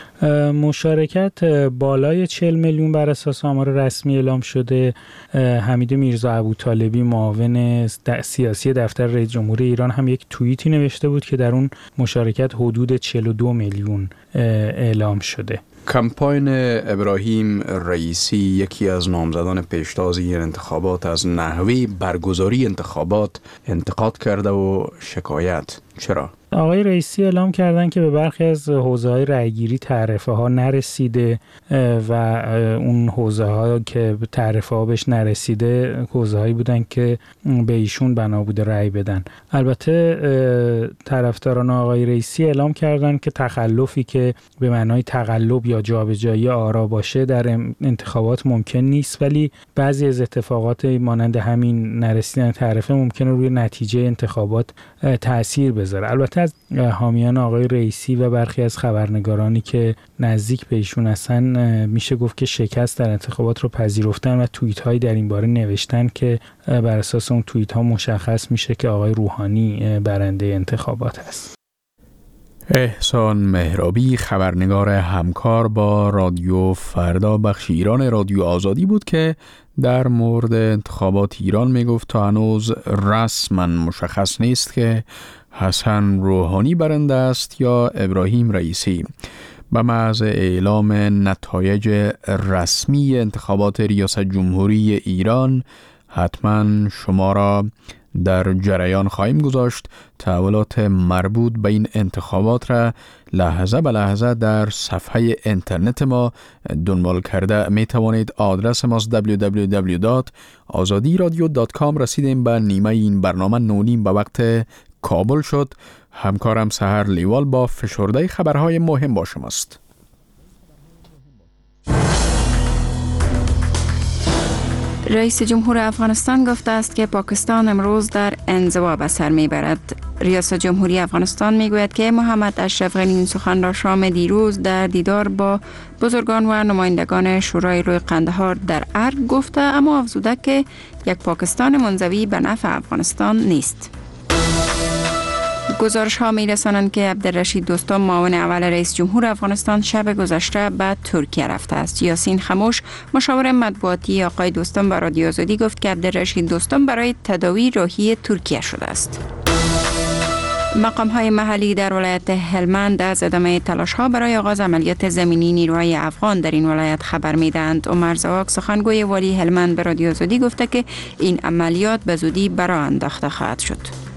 مشارکت بالای چهل میلیون بر اساس آمار رسمی اعلام شده. حمید میرزا ابوطالبی معاون سیاسی دفتر رئیس جمهوری ایران هم یک توییتی نوشته بود که در اون مشارکت حدود چهل و دو میلیون اعلام شده. کمپاین ابراهیم رئیسی، یکی از نامزدان پیشتازی انتخابات، از نحوه برگزاری انتخابات انتقاد کرده و شکایت. چرا؟ آقای رئیسی اعلام کردن که به برخی از حوزه‌های رأیگیری تعرفه ها نرسیده و اون حوزه ها که تعرفه ها بهش نرسیده حوزه هایی بودن که به ایشون بنا بوده رأی بدن. البته طرفداران آقای رئیسی اعلام کردن که تخلفی که به معنای تقلب یا جابجایی آرا باشه در انتخابات ممکن نیست، ولی بعضی از اتفاقات مانند همین نرسیدن تعرفه ممکنه روی نتیجه انتخابات تأثیر بذاره. البته از حامیان آقای رئیسی و برخی از خبرنگارانی که نزدیک به ایشون هستن میشه گفت که شکست در انتخابات رو پذیرفتن و توییت هایی در این باره نوشتن که بر اساس اون توییت ها مشخص میشه که آقای روحانی برنده انتخابات است. احسان مهرابی، خبرنگار همکار با رادیو فردا بخش ایران رادیو آزادی بود که در مورد انتخابات ایران میگفت تا هنوز رسما مشخص نیست که حسن روحانی برنده است یا ابراهیم رئیسی. به محض اعلام نتایج رسمی انتخابات ریاست جمهوری ایران حتما شما را در جریان خواهیم گذاشت. تحولات مربوط به این انتخابات را لحظه به لحظه در صفحه اینترنت ما دنبال کرده می توانید. آدرس ماست دبلیو دبلیو دبلیو دات آزادی رادیو دات کام. رسیدیم به نیمه این برنامه، نونیم به وقت کابل شد. همکارم سحر لیوال با فشرده خبرهای مهم با شماست. رئیس جمهور افغانستان گفته است که پاکستان امروز در انزوا به سر میبرد. ریاست جمهوری افغانستان میگوید که محمد اشرف غنی این سخن را شام دیروز در دیدار با بزرگان و نمایندگان شورای روی قندهار در ارگ گفته، اما افزوده که یک پاکستان منزوی به نفع افغانستان نیست. گزارش ها می رسانند که عبدالرشید دوستم، معاون اول رئیس جمهور افغانستان، شب گذشته به ترکیه رفته است. یاسین خموش، مشاور مطبوعاتی آقای دوستم، به رادیو آزادی گفت که عبدالرشید دوستم برای تداوی راهی ترکیه شده است. مقام های محلی در ولایت هلمند از ادامه تلاش ها برای آغاز عملیات زمینی نیروهای افغان در این ولایت خبر می دهند. عمر زواک، سخنگوی والی هلمند، به رادیو آزادی گفته که این عملیات به زودی برآ انداخته خواهد شد.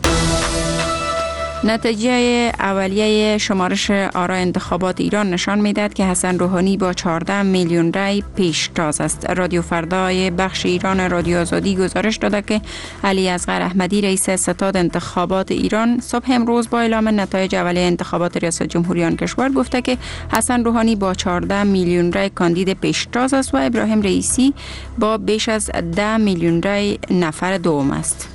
نتیجه اولیه شمارش آرای انتخابات ایران نشان می‌دهد که حسن روحانی با چهارده میلیون رای پیشتاز است. رادیو فردای بخش ایران رادیو آزادی گزارش داده که علی اصغر احمدی، رئیس ستاد انتخابات ایران، صبح امروز با اعلام نتایج اولیه انتخابات ریاست جمهوری آن کشور گفته که حسن روحانی با چهارده میلیون رای کاندید پیشتاز است و ابراهیم رئیسی با بیش از ده میلیون رای نفر دوم است.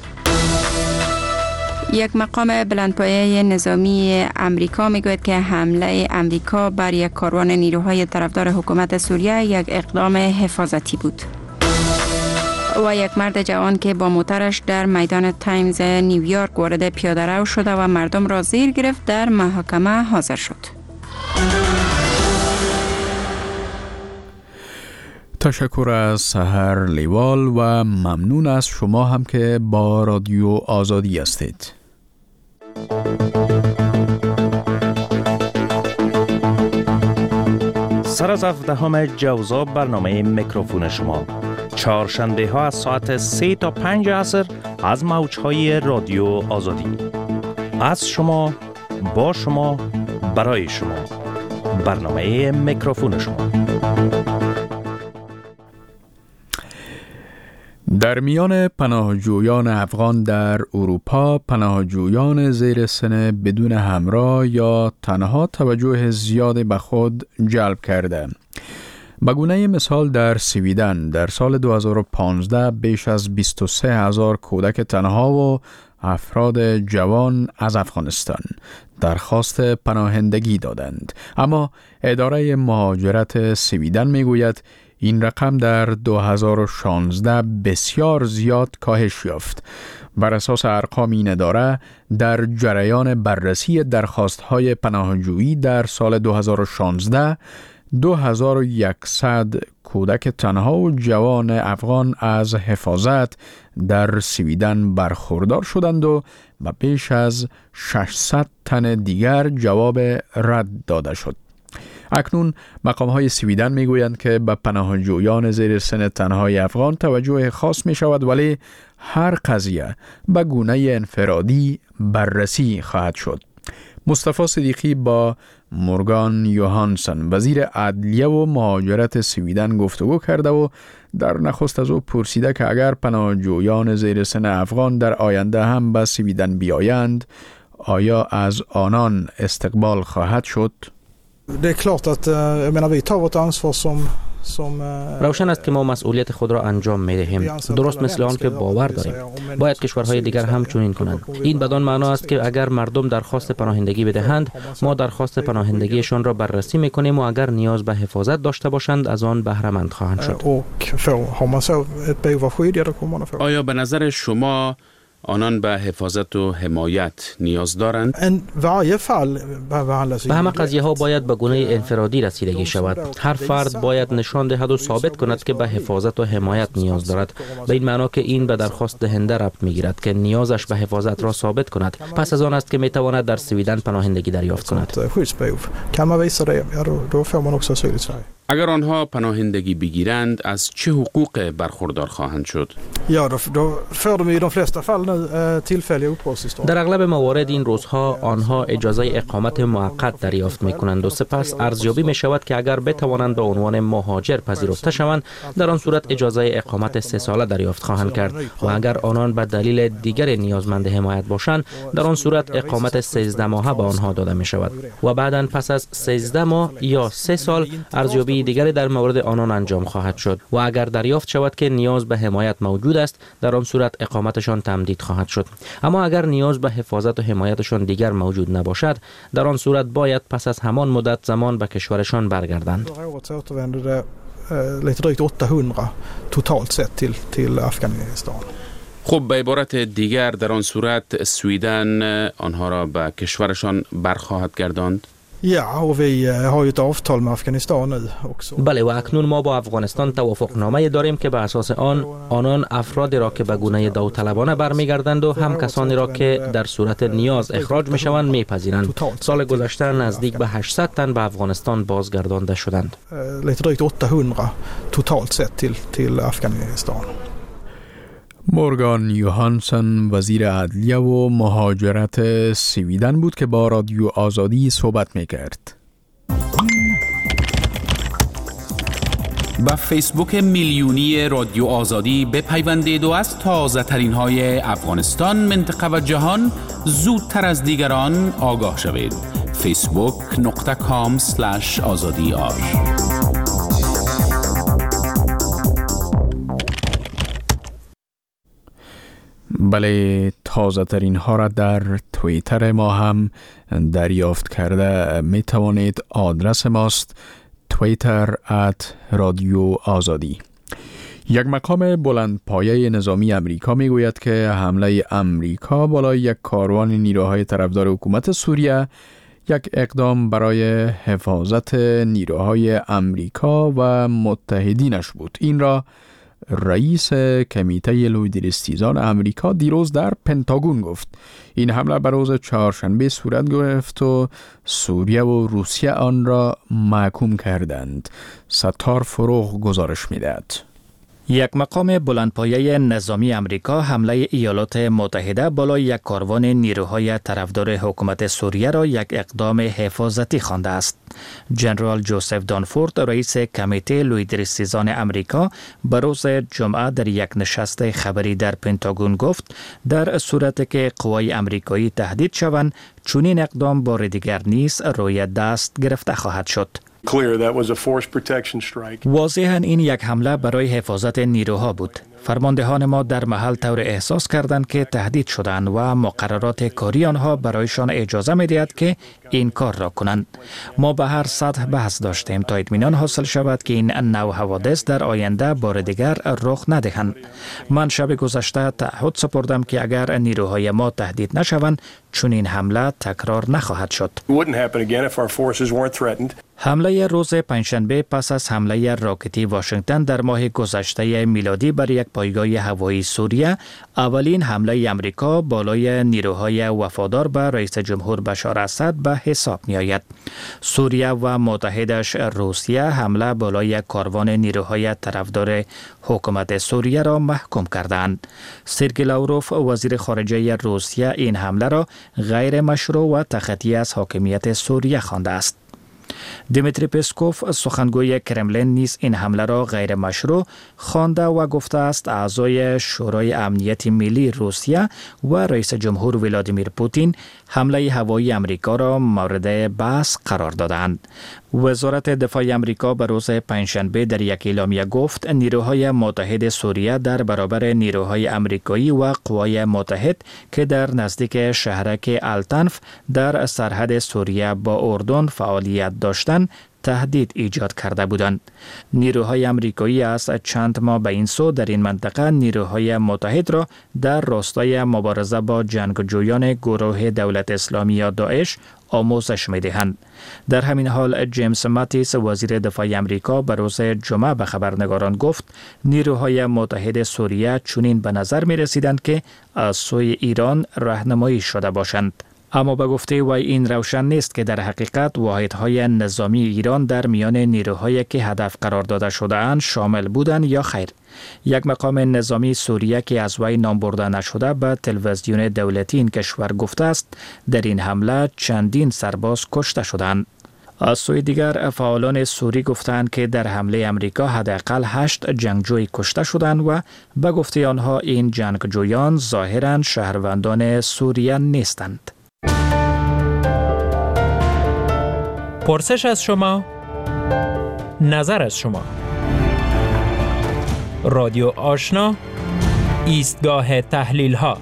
یک مقام بلندپایه نظامی امریکا میگوید که حمله امریکا بر یک کاروان نیروهای طرفدار حکومت سوریه یک اقدام حفاظتی بود. و یک مرد جوان که با موترش در میدان تایمز نیویورک وارد پیاده رو شده و مردم را زیر گرفت در محاکمه حاضر شد. تشکر از سحر لیوال و ممنون از شما هم که با رادیو آزادی هستید. سر از هفدهم جوزا برنامه میکروفون شما چهارشنبه ها از ساعت سه تا پنج عصر از موجهای رادیو آزادی. از شما، با شما، برای شما. برنامه میکروفون شما. در میان پناهجویان افغان در اروپا، پناهجویان زیر سن بدون همراه یا تنها توجه زیاد به خود جلب کرده. به گونه مثال در سویدن در سال دو هزار و پانزده بیش از بیست و سه هزار کودک تنها و افراد جوان از افغانستان درخواست پناهندگی دادند، اما اداره مهاجرت سویدن میگوید این رقم در دو هزار و شانزده بسیار زیاد کاهش یافت. بر اساس ارقام این اداره در جریان بررسی درخواست‌های پناهجویی در سال دو هزار و شانزده دو هزار و صد کودک تنها و جوان افغان از حفاظت در سویدن برخوردار شدند و به بیش از ششصد تن دیگر جواب رد داده شد. اکنون مقام‌های سویدن میگویند که به پناهجویان زیر سن تنهای افغان توجه خاص می شود، ولی هر قضیه به گونه انفرادی بررسی خواهد شد. مصطفی صدیقی با مورگان یوهانسن وزیر عدلیه و مهاجرت سویدن گفتگو کرده و در نخست از او پرسیده که اگر پناهجویان زیر سن افغان در آینده هم به سویدن بیایند آیا از آنان استقبال خواهد شد؟ Det är klart att jag menar vi tar vårt ansvar som روشن است که ما مسئولیت خود را انجام می دهیم. درست مثل آن که باور داریم باید کشورهای دیگر هم چنین کنند. این بدان معنا است که اگر مردم درخواست پناهندگی بدهند ما درخواست پناهندگیشان را بررسی می کنیم و اگر نیاز به حفاظت داشته باشند از آن بهره مند خواهند شد. آیا به نظر شما آنان به حفاظت و حمایت نیاز دارند؟ به همه قضیه ها باید به گونه انفرادی رسیدگی شود. هر فرد باید نشان دهد و ثابت کند که به حفاظت و حمایت نیاز دارد. به این معنا که این به درخواست دهنده ربط میگیرد که نیازش به حفاظت را ثابت کند. پس از آن است که می تواند در سویدن پناهندگی دریافت کند. اگر آنها پناهندگی بگیرند از چه حقوق برخوردار خواهند شد؟ در اغلب موارد این روزها آنها اجازه اقامت موقت دریافت می کنند و سپس ارزیابی می شود که اگر بتوانند به عنوان مهاجر پذیرفته شوند در آن صورت اجازه اقامت سه ساله دریافت خواهند کرد و اگر آنان به دلیل دیگر نیازمند حمایت باشند در آن صورت اقامت سیزده ماهه به آنها داده می شود و بعداً پس از سیزده ماه یا سه سال ارزیابی دیگری در مورد آنان انجام خواهد شد و اگر دریافت شود که نیاز به حمایت موجود است در آن صورت اقامتشان تمدید خواهد شد. اما اگر نیاز به حفاظت و حمایتشان دیگر موجود نباشد در آن صورت باید پس از همان مدت زمان به کشورشان برگردند. خب به عبارت دیگر در آن صورت سویدن آنها را به کشورشان برخواهد گرداند؟ بله و اکنون ما با افغانستان توافقنامه داریم که به اساس آن آنان افرادی را که به گونه داوطلبانه برمیگردند و هم کسانی را که در صورت نیاز اخراج میشوند میپذیرند. سال گذشته نزدیک به هشتصد تن به افغانستان بازگردانده شدند. مورگان یوهانسن وزیر عدلیه و مهاجرت سویدن بود که با رادیو آزادی صحبت میکرد. با فیسبوک میلیونی رادیو آزادی بپیوندید و از تازه ترین های افغانستان، منطقه و جهان زودتر از دیگران آگاه شوید. فیسبوک نقطه کام سلش آزادی آر. بله، تازه ترین ها را در توییتر ما هم دریافت کرده می توانید. آدرس ماست توییتر ات رادیو آزادی. یک مقام بلندپایه نظامی امریکا می گوید که حمله امریکا بالای یک کاروان نیروهای طرفدار حکومت سوریه یک اقدام برای حفاظت نیروهای امریکا و متحدینش بود. این را رئیس کمیته لویدرستیزان امریکا دیروز در پنتاگون گفت. این حمله بر روز چهارشنبه صورت گرفت و سوریه و روسیه آن را محکوم کردند. ستار فروغ گزارش می‌دهد. یک مقام بلندپایه نظامی امریکا حمله ایالات متحده بالای یک کاروان نیروهای طرفدار حکومت سوریه را یک اقدام حفاظتی خوانده است. جنرال جوزف دانفورد رئیس کمیته لویدرستیزان امریکا به روز جمعه در یک نشست خبری در پنتاگون گفت در صورتی که قوای امریکایی تهدید شوند چنین اقدام بار دیگر نیز روی دست گرفته خواهد شد. واضحاً این یک حمله برای حفاظت نیروها بود. فرماندهان ما در محل طور احساس کردند که تهدید شدند و مقررات کاری آنها برایشان اجازه می‌دهد که این کار را کنند. ما به هر سطح بحث داشتیم تا اطمینان حاصل شود که این نوع حوادث در آینده بار دیگر رخ ندهند. من شب گذشته تعهد سپردم که اگر نیروهای ما تهدید نشوند چنین حمله تکرار نخواهد شد. حمله روز پنجشنبه پس از حمله راکتی واشنگتن در ماه گذشته میلادی بر یک پایگاه هوایی سوریه اولین حمله امریکا بالای نیروهای وفادار به رئیس جمهور بشار اسد به حساب می آید. سوریه و متحدش روسیه حمله بالای کاروان نیروهای طرفدار حکومت سوریه را محکوم کردند. سرگئی لاوروف وزیر خارجه روسیه این حمله را غیر مشروع و تخطی از حاکمیت سوریه خوانده است. دیمیتری پسکوف سخنگوی کرملین نیز این حمله را غیر مشروع خوانده و گفته است اعضای شورای امنیت ملی روسیه و رئیس جمهور ولادیمیر پوتین حمله هوایی امریکا را مورد بحث قرار دادند. وزارت دفاع امریکا به روز پنجشنبه در یک اعلامیه گفت نیروهای متحد سوریه در برابر نیروهای امریکایی و قوای متحد که در نزدیک شهرک التنف در سرحد سوریه با اردن فعالیت داشتند تهدید ایجاد کرده بودند. نیروهای امریکایی از چند ماه به این سو در این منطقه نیروهای متحد را در راستای مبارزه با جنگجویان گروه دولت اسلامی یا داعش آموزش می دهند. در همین حال جیمز ماتیس وزیر دفاع امریکا به روز جمعه به خبرنگاران گفت نیروهای متحد سوریه چنین به نظر می رسیدند که از سوی ایران راهنمایی شده باشند. اما به گفته وی این روشن نیست که در حقیقت واحدهای نظامی ایران در میان نیروهایی که هدف قرار داده شده اند شامل بودند یا خیر. یک مقام نظامی سوریه که از وی نام برده نشده به تلویزیون دولتی این کشور گفته است در این حمله چندین سرباز کشته شدند. از سوی دیگر فعالان سوری گفتند که در حمله امریکا حداقل هشت جنگجوی کشته شدند و به گفته آنها این جنگجویان ظاهراً شهروندان سوریه نیستند. پرسش از شما، نظر از شما. رادیو آشنا، ایستگاه تحلیل ها.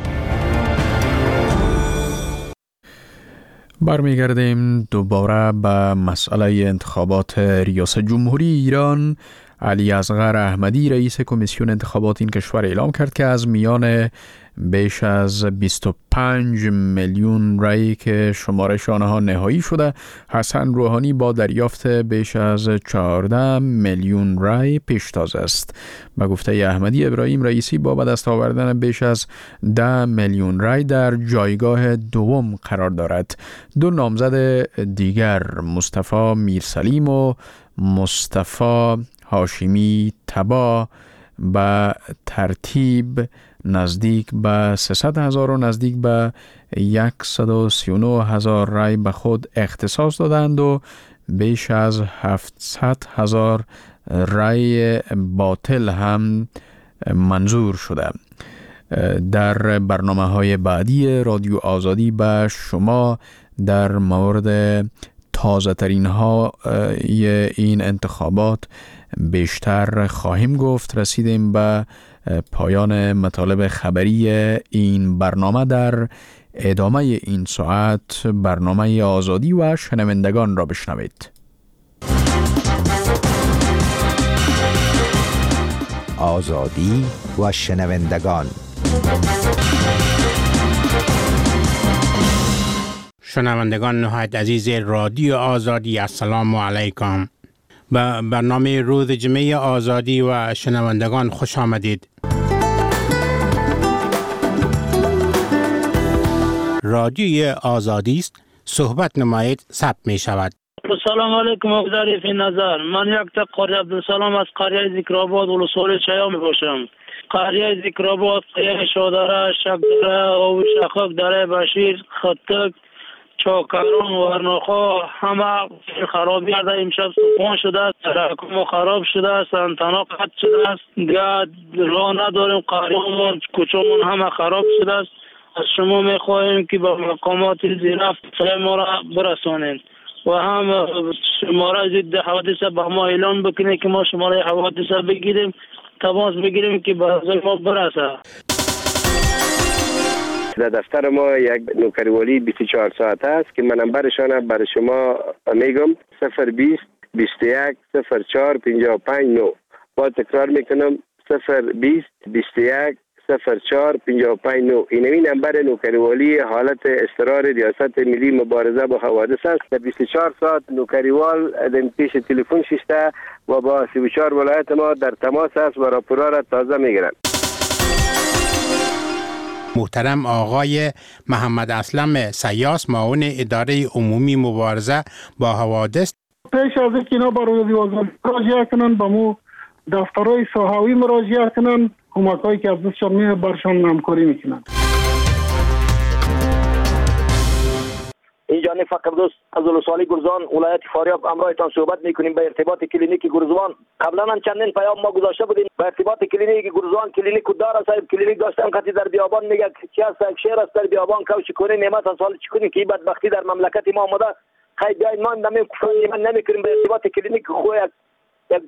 برمیگردیم دوباره به مسئله انتخابات ریاست جمهوری ایران. علی اصغر احمدی رئیس کمیسیون انتخابات این کشور اعلام کرد که از میان بیش از بیست و پنج میلیون رای که شمارش آنها نهایی شده، حسن روحانی با دریافت بیش از چهارده میلیون رای پیشتاز است. به گفته احمدی، ابراهیم رئیسی با به دست آوردن بیش از ده میلیون رای در جایگاه دوم قرار دارد. دو نامزد دیگر مصطفی میرسلیم و مصطفی هاشمی تبا به ترتیب نزدیک به سیصد هزار و نزدیک به صد و سی و نه هزار رای به خود اختصاص دادند و بیش از هفتصد هزار رای باطل هم منظور شده. در برنامه های بعدی رادیو آزادی به شما در مورد تازه ترین ها این انتخابات بیشتر خواهیم گفت. رسیدیم به پایان مطالب خبری این برنامه. در ادامه این ساعت برنامه آزادی و شنوندگان را بشنوید. آزادی و شنوندگان. شنوندگان نهایت عزیز رادیو آزادی، السلام علیکم. به برنامه روز جمعه آزادی و شنوندگان خوش آمدید. رادیوی آزادی است، صحبت نمایید ثبت می شود. سلام علیکم مقداری فی نظر. من یک تا قاری عبدالسلام از قریه ذکرآباد ولسوالی چیا می باشم. قریه ذکرآباد، قریه شادره، شکدره، آب شخک، دره بشیر، خطک، چاکران، ورناخا همه خراب کرده. امشب طوفان شده است، تراکم خراب شده است، انتنا قطع شده است، گاد راه نداریم، قریه‌مون کوچه‌مون همه خراب شده است. از شما میخواهیم که به مقامات زیرفت ما را برسانید و هم شماره ضد حوادث به ما اعلان بکنید که ما شماره حوادث بگیریم، تماس بگیریم که به ما برسه. در دفتر ما یک نوکریوالی بیست و چهار ساعت است که من نمبرشان برای شما میگم: صفر بیست بیست و یک صفر چهار پنجاه و پنج نه. با تکرار میکنم: صفر بیست بیست و یک صفر چهار پنجاه و پنج نه. این نمبر نوکریوالی حالت اضطرار ریاست ملی مبارزه با حوادث است. در بیست و چهار ساعت نوکریوال در پیش تلفن شسته و با سی و چهار ولایت ما در تماس است و راپورها را تازه میگیرند. محترم آقای محمد اسلم سیاس، معاون اداره عمومی مبارزه با حوادث، پیش از اینکه اینا با روی دیوازان مراجعه کنن با مو دفترهای ساحوی مراجعه کنن، کمکایی که از دستشان میاد برشان همکاری میکنن. اینجا فقط دوست از ولسوالی گرزوان ولایت فاریاب امرایتان صحبت میکنیم به ارتباط کلینیک گرزوان. قبلا هم چندین پیام ما گذاشته بودیم به ارتباط کلینیک گرزوان. کلینیک داره صاحب، کلینیک داشتم کتی در بیابان میگه چی هست شهر است در بیابان کوچ کنی نعمت سوال چیکونی که بدبختی در مملکت ما آمده. خیلی بیاین ما نمی من نمیکنیم به ارتباط کلینیک خو یک یک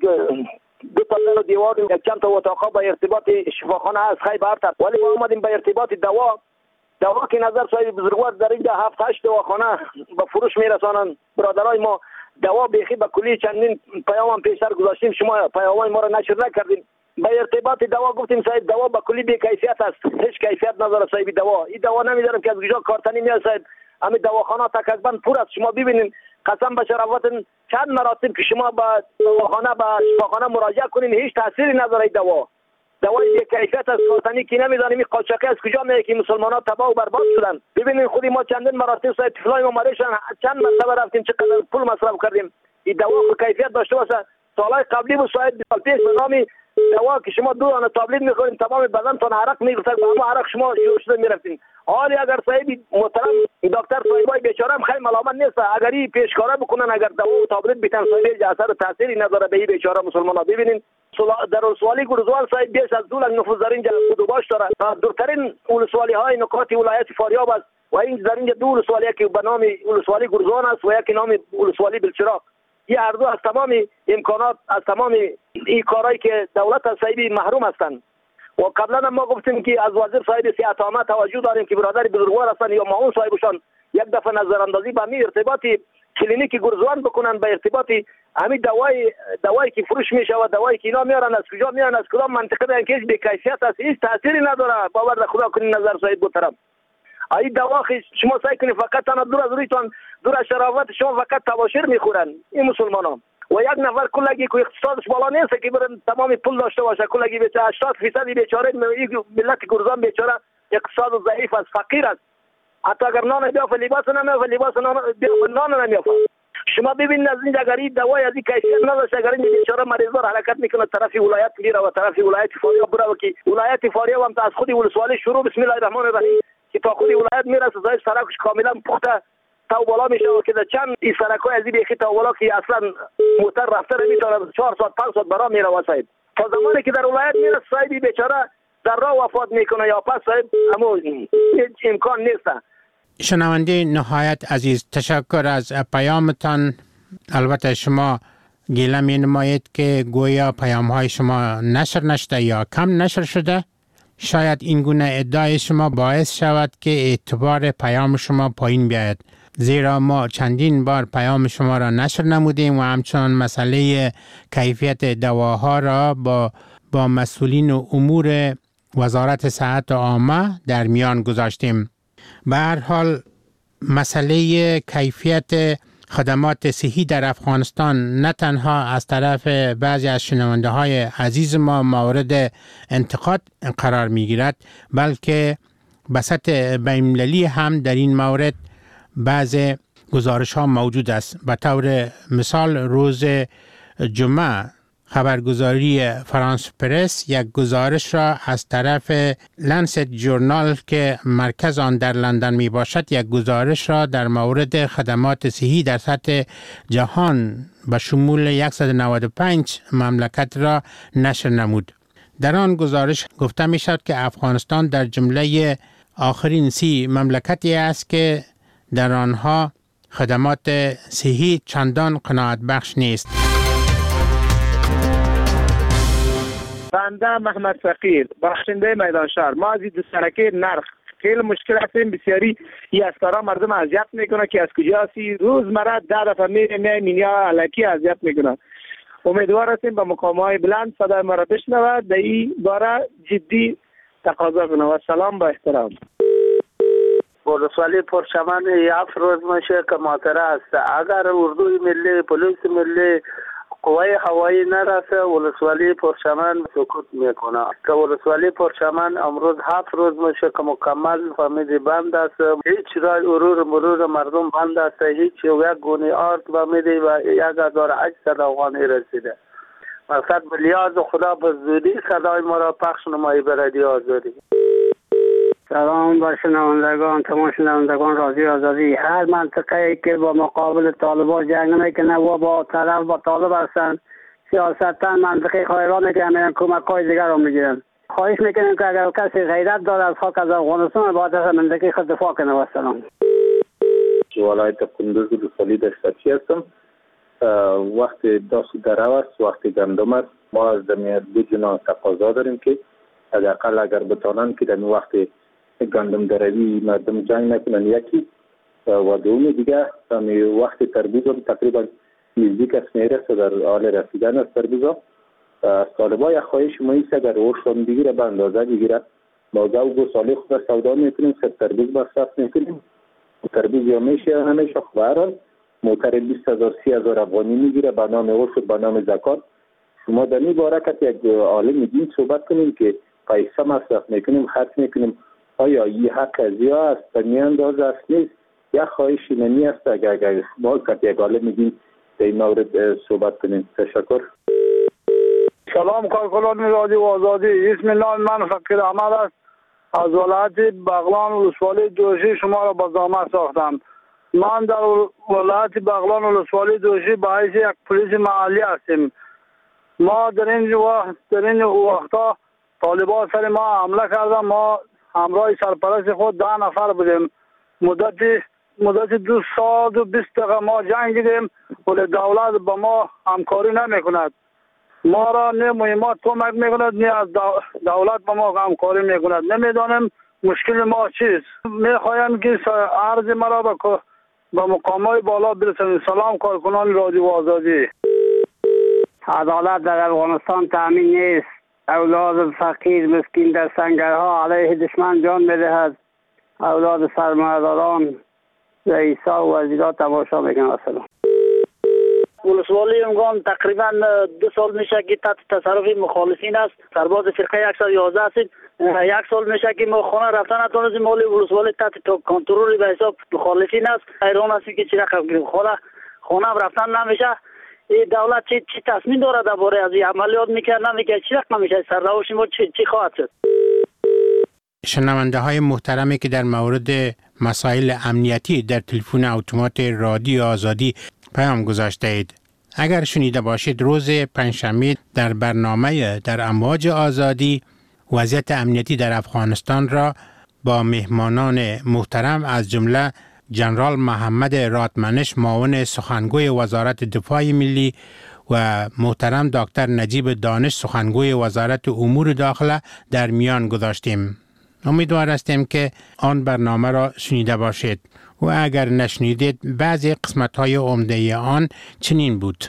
دو تا در دیوار یک چند تا اتاق با ارتباط شفاخانه هست خیلی برتر، ولی ما اومدیم به ارتباط دوا. دوا که نظر صاحب بزرگوار در اینجا هفت هشت دواخانه به فروش میرسانن برادرای ما. دوا بیخی به کلی چندین پیام هم پیشتر گذاشتیم، شما پیامای ما را نشر نکردین. به ارتباط دوا گفتیم صاحب دوا به کلی بی کیفیت است، هیچ کیفیت نداره صاحب دوا. این دوا نمیدارم که از کجا کارتنی میاد صاحب. همین دواخانه تقریبا پر است. شما ببینید قسم به شرافتن چند مراتب که شما به دواخانه به شفاخانه مراجعه کنین هیچ تأثیری نداره دوا. دوای یک کیفیت از کارتنی که نمیدانیم این قاچاقی از کجا میاد که مسلمان‌ها تباه و برباد شدن. ببینید خودی ما چندین مراتب صاحب طفلای ما مریضن، چند مرتبه رفتیم چقدر پول مصرف کردیم. این دوا کیفیت داشته باشه. سالهای قبلی بود صاحب سال پیش به نام دوا که شما دو دانه تابلت میخورین تمام بدنتون عرق میگرفت، اما عرق شما جوشیده میرفتین. حالی اگر صاحب محترم دکتر صاحبای بیچاره هم خیلی ملامت نیست، اگر این پیشکاره بکنن اگر دوا و تابلت بیتن صاحب اثر تاثیری نداره به این بیچاره مسلمان‌ها. ببینید در ولسوالی گرزوان صاحب بیش از دو لک نفوذ در اینجا خودباش داره. دورترین ولسوالی های نقاط ولایت فاریاب است و این در اینجا دو ولسوالی که به نام ولسوالی گرزوان است و یکی نام ولسوالی بلچراغ. این هر دو از تمام امکانات از تمام این کارهایی که دولت از صاحب محروم هستند. و قبلا ما گفتیم که از وزیر صاحب صحت عامه توجه داریم که برادر بزرگوار هستند یا معاون صاحبشان یک دفعه نظر اندازی به می ارتباطی کلینیک گرزوان بکنن، به ارتباطی همین دوای دوایی که فروش میشه و دوایی که اینا میارن از کجا میارن، از کدام منطقه میارن که به کیفیت است، هیچ تأثیری نداره. باور خدا کنین نظر صاحب محترم. ای دوا شما سعی کنید فقط تنها دور از رویتان دور از شرافت شما فقط تباشیر میخورن این مسلمانان و یک نفر کلگی که اقتصادش بالا نیست که برن تمام پول داشته باشه. کلگی بیچاره هشتاد درصد بیچاره ملت گرزان بیچاره اقتصاد ضعیف است، فقیر است. حتی اگر نان بیافه لباس نمیافه، لباس نان بیافه نان نمیافه. شما ببینید از این اگر این دوای از این کیفیت نداشته اگر این بیچاره مریضا حرکت میکنه طرف ولایت میره و طرف ولایت فاریاب بره و که ولایت فاریاب هم از خود ولسوالی شروع بسم الله الرحمن الرحیم که تا خود ولایت میرسه زای سرکش کاملا پخته تا بالا میشه و که در چند این سرکای از این بیخی تا بالا که اصلا موتر رفته نمیتونه چهار ساعت پنج ساعت برا میره واسه تا زمانی که در ولایت میرسه صاحب بیچاره در راه وفات میکنه یا پس صاحب همون امکان نیست. شنونده نهایت عزیز، تشکر از پیامتان. البته شما گله می نمایید که گویا پیام های شما نشر نشده یا کم نشر شده. شاید این گونه ادعای شما باعث شود که اعتبار پیام شما پایین بیاید، زیرا ما چندین بار پیام شما را نشر نمودیم و همچنان مسئله کیفیت دواها را با با مسئولین امور وزارت صحت عامه در میان گذاشتیم. به هر حال مسئله کیفیت خدمات صحی در افغانستان نه تنها از طرف بعضی از شنونده های عزیز ما مورد انتقاد قرار می گیرد، بلکه به سطح بین‌المللی هم در این مورد بعض گزارش ها موجود است. به طور مثال روز جمعه خبرگزاری فرانس پرس یک گزارش را از طرف لنست جورنال که مرکز آن در لندن می باشد یک گزارش را در مورد خدمات صحی در سطح جهان به شمول صد و نود و پنج مملکت را نشر نمود. در آن گزارش گفته می شد که افغانستان در جمله آخرین سی مملکتی است که در آنها خدمات صحی چندان قناعت بخش نیست. بنده محمد فقیر بخشنده میدان شهر. ما از این دو سرکه نرخ خیلی مشکل هستیم، بسیاری ای اسکارا مردم اذیت میکنه که از کجا هستی روزمره ده دفعه میره میای مینیا الکی اذیت میکنه. امیدوار هستیم به مقام های بلند صدای ما را بشنود، در این باره جدی تقاضا کنم و سلام با احترام. ولسوالی پرچمن هفت روز میشه که ماتره است. اگر اردوی ملی، پلیس ملی، قوای هوایی نرسه ولسوالی پرچمن سکوت میکنه. که ولسوالی پرچمن امروز هفت روز میشه که مکمل فهمیدی بند است. هیچ راه مرور مرور مردم بند است. هیچ یک گونه آرد فهمیدی و یک هزار و هشتصد افغانی رسیده. مقصد بلیاز خدا به زودی صدای ما را پخش نمایی به رادیو آزادی. سلام بر شنوندگان، تمام شنوندگان رادیو آزادی. هر منطقه ای که با مقابل طالبان جنگ میکنه و با طرف با طالب هستند، سیاستاً منطقه خایران که میرن کمک های دیگر رو میگیرن. خواهش میکنیم که اگر کسی غیرت داره از خاک از افغانستان باید از منطقه خود دفاع کنه. و سلام. ولایت کندوز ولسوالی دشتچی هستم. وقت داس درو است، وقت گندم است. ما از دمی دو جنا تقاضا داریم که حداقل اگر بتانن که در وقت گندم دروی مردم جنگ نکنن یکی و دومی دیگه می وقت تربیز هم تقریبا نزدیک است میرسه در حال رسیدن از تربیز ها. از طالبا یک خواهش ما ایست اگر اوشتان بگیره به اندازه بگیره ما گو گو سالی خود سودا میکنیم سر تربیز برصف میکنیم. تربیز یا میشه همیشه خبران موتر بیست هزار سی هزار افغانی میگیره به نام اوشت به نام زکات. شما در این باره که یک عالم دین صحبت کنیم که پیسه مصرف میکنیم خرج میکنیم آیا این حق از یا است به می اندازه است نیست یا خواهش نمی است اگر ما که یک عالم دین در این مورد صحبت کنیم. تشکر. سلام کارکنان رادیو آزادی. اسم نام من فقیر احمد است. از ولایت بغلان ولسوالی دوشی شما را با زحمت ساختم. من در ولایت بغلان ولسوالی دوشی به حیث یک پلیس محلی هستیم. ما در این وقت در این وقتا طالبان سر ما حمله کردن. ما همراه سرپرست خود ده نفر بودیم. مدت مدت دو سال و بیست دقیقه ما جنگیدیم ولی دولت با ما همکاری نمی کند. ما را نه مهمات کمک می کند نه از دولت با ما همکاری می کند. نمیدانیم مشکل ما چیست. می خواهیم که عرض مرا با با مقامات بالا برسانید. سلام کارکنان رادیو آزادی. عدالت در افغانستان تامین نیست. اولاد فقیر مسکین در سنگرها علیه دشمن جان میدهد. اولاد سرمایه‌داران رئیسا و وزیرا تماشا میکنند. سلام. ولسوالی امگان تقریبا دو سال میشه که تحت تصرف مخالفین است. سرباز فرقه صد و یازده هستیم. یک سال میشه که ما خانه رفتن نتونستیم. مالی ولسوالی تحت کنترل به حساب مخالفین است. حیران هستیم که چی رقم گیریم. خانه خانه رفتن نمیشه. این دولت چی چی تصمیم داره درباره از این عملیات میکنه نمیکنه چی رقم میشه سرنوشت ما چی چی خواهد شد. شنونده های محترمی که در مورد مسائل امنیتی در تلفن اتومات رادیو آزادی پیام گذاشته اید. اگر شنیده باشید روز پنجشنبه در برنامه در امواج آزادی وضعیت امنیتی در افغانستان را با مهمانان محترم از جمله جنرال محمد راتمنش معاون سخنگوی وزارت دفاع ملی و محترم دکتر نجیب دانش سخنگوی وزارت امور داخله در میان گذاشتیم. امیدوار هستیم که آن برنامه را شنیده باشید و اگر نشنیدید بعضی قسمت‌های عمده آن چنین بود.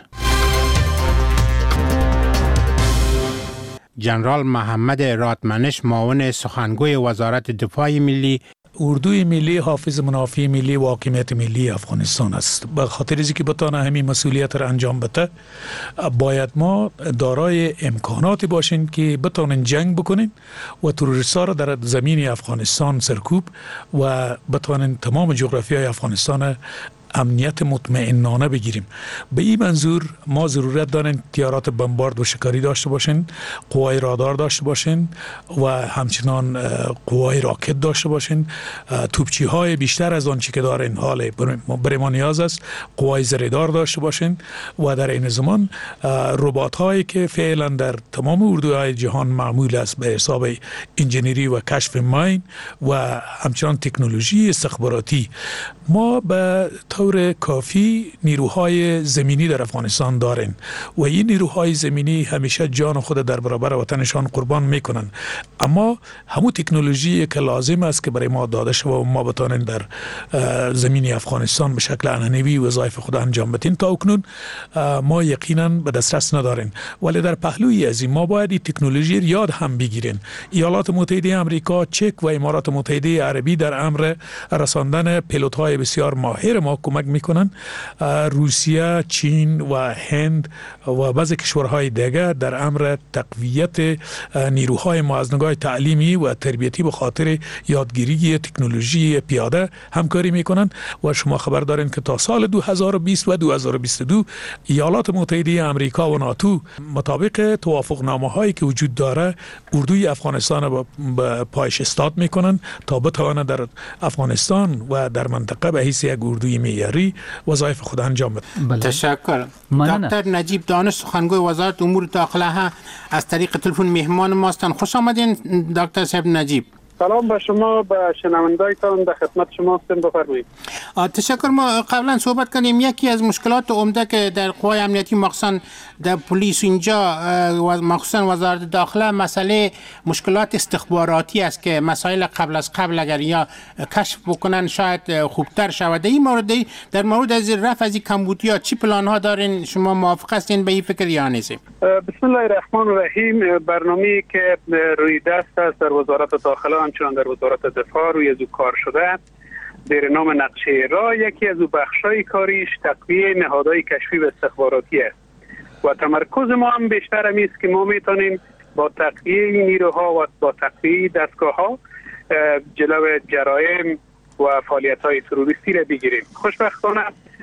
جنرال محمد راتمنش معاون سخنگوی وزارت دفاع ملی اردوی ملی حافظ منافع ملی و حاکمیت ملی افغانستان است. به خاطر اینکه بتانه همین مسئولیت را انجام بده باید ما دارای امکانات باشیم که بتانن جنگ بکنین و تروریست‌ها را در زمین افغانستان سرکوب و بتانن تمام جغرافیای افغانستان امنیت مطمئنانه بگیریم. به این منظور ما ضرورت داریم تیارات بمبارد و شکاری داشته باشین، قوای رادار داشته باشین و همچنان قوای راکت داشته باشین، توپچی های بیشتر از آنچه که دارین حال برای ما نیاز است، قوای زریدار داشته باشین و در این زمان ربات هایی که فعلا در تمام اردوهای جهان معمول است به حساب انجینری و کشف ماین و همچنان تکنولوژی استخباراتی. ما به طور طور کافی نیروهای زمینی در افغانستان دارن و این نیروهای زمینی همیشه جان خود در برابر وطنشان قربان میکنن، اما همون تکنولوژی که لازم است که برای ما داده شود و ما بتانیم در زمین افغانستان به شکل انانوی وظایف خود انجام بدیم تا اکنون ما یقینا به دسترس نداریم. ولی در پهلوی از این ما باید این تکنولوژی یاد هم بگیریم. ایالات متحده آمریکا، چک و امارات متحده عربی در امر رساندن پیلوت‌های بسیار ماهر ما کمک میکنن. روسیه، چین و هند و بعضی کشورهای دیگر در امر تقویت نیروهای ما از نگاه تعلیمی و تربیتی به خاطر یادگیری تکنولوژی پیاده همکاری میکنن و شما خبر دارین که تا سال دو هزار و بیست و دو هزار و بیست و دو ایالات متحده آمریکا و ناتو مطابق توافقنامه هایی که وجود داره اردوی افغانستان به پایش استاد میکنن تا بتوانه در افغانستان و در منطقه به حیث یک اردوی معیاری وظایف خود انجام بده. تشکر. دکتر نجیب دانش، سخنگوی وزارت امور داخله از طریق تلفن مهمان ما هستند. خوش آمدین دکتر صاحب نجیب. سلام به شما، به شنوندگانتان، در خدمت شما هستیم. بفرمایید. تشکر. ما قبلا صحبت کردیم یکی از مشکلات عمده که در قوای امنیتی مخصوصا در پلیس اینجا و مخصوصا وزارت داخله مسئله مشکلات استخباراتی است که مسائل قبل از قبل اگر یا کشف بکنن شاید خوبتر شود. این مورد در مورد از رفع از کمبودیا چی پلان ها دارین؟ شما موافق هستین به این فکر یا نیستین؟ بسم الله الرحمن الرحیم. برنامه‌ای که روی دست است در وزارت داخله همچنان در وزارت دفاع روی از او کار شده در نام نقشه راه، یکی از او بخشای کاریش تقویه نهادهای کشفی و استخباراتی است و تمرکز ما هم بیشتر هم است که ما میتونیم با تقویه این نیروها و با تقویه دستگاه‌ها جلو جرایم و فعالیت‌های تروریستی را بگیریم. خوشبختانه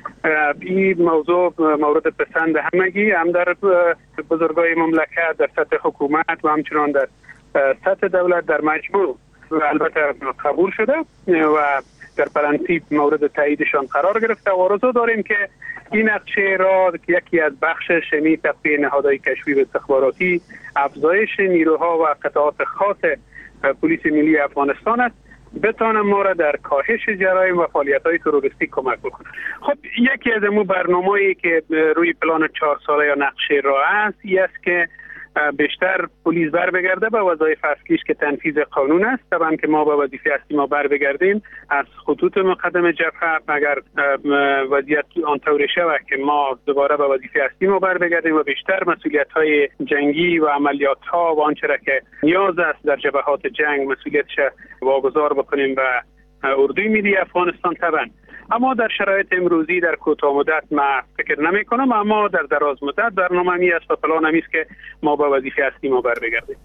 این موضوع مورد پسند همگی هم در بزرگای مملکت، در سطح حکومت و همچنان در سطح دولت در مجموع و البته قبول شده و در پرانتیب مورد تاییدشان قرار گرفته و آرزو داریم که این نقشه را که یکی از بخشش می تقویه نهادهای کشفی و استخباراتی، افزایش نیروها و قطعات خاص پلیس ملی افغانستان است، بتانه ما را در کاهش جرایم و فعالیت‌های تروریستی کمک بکنه. خب یکی از امو برنامه‌ای که روی پلان چهار ساله یا نقشه راه است این است که بیشتر پلیس بر بگرده به وظایف اصلیش که تنفیذ قانون است. طبعا که ما به وظیفه اصلی ما بر بگردیم از خطوط مقدم جبهه، اگر وضعیت آنطوری شود که ما دوباره به وظیفه اصلی ما بر بگردیم و بیشتر مسئولیت‌های جنگی و عملیات‌ها و آنچه را که نیاز است در جبهات جنگ مسئولیتش واگذار بکنیم و اردوی ملی افغانستان. طبعا اما در شرایط امروزی در کوتاه مدت ما فکر نمی کنم، اما در دراز مدت برنامه می است و پلان می است که ما با وظیفه اصلی ما بر بگردیم.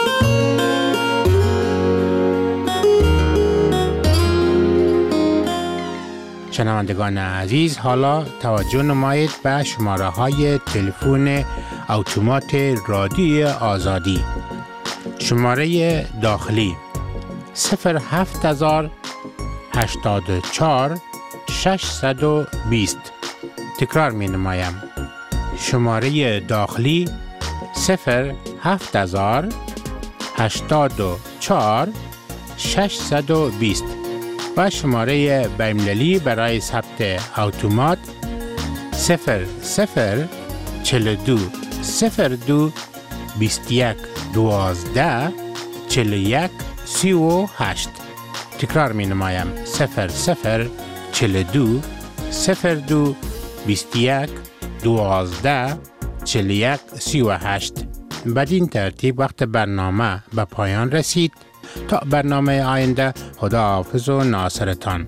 شنوندگان عزیز، حالا توجه نمایید به شماره های تلفن اتومات رادیو آزادی. شماره داخلی صفر هفت هزار هشتاد و چهار ششصد و بیست. تکرار می نمایم. شماره داخلی صفر هفت هزار هشتاد و چهار ششصد و بیست و شماره بین‌المللی برای ثبت اتومات صفر صفر چهل و دو صفر دو بیست و یک دوازده چهل و یک سی و هشت. تکرار می نمایم. صفر صفر چهل و دو صفر دو بیست و یک دوازده چهل و یک سی و هشت. بدین ترتیب وقت برنامه به پایان رسید. تا برنامه آینده، خدا حافظ و ناصرتان.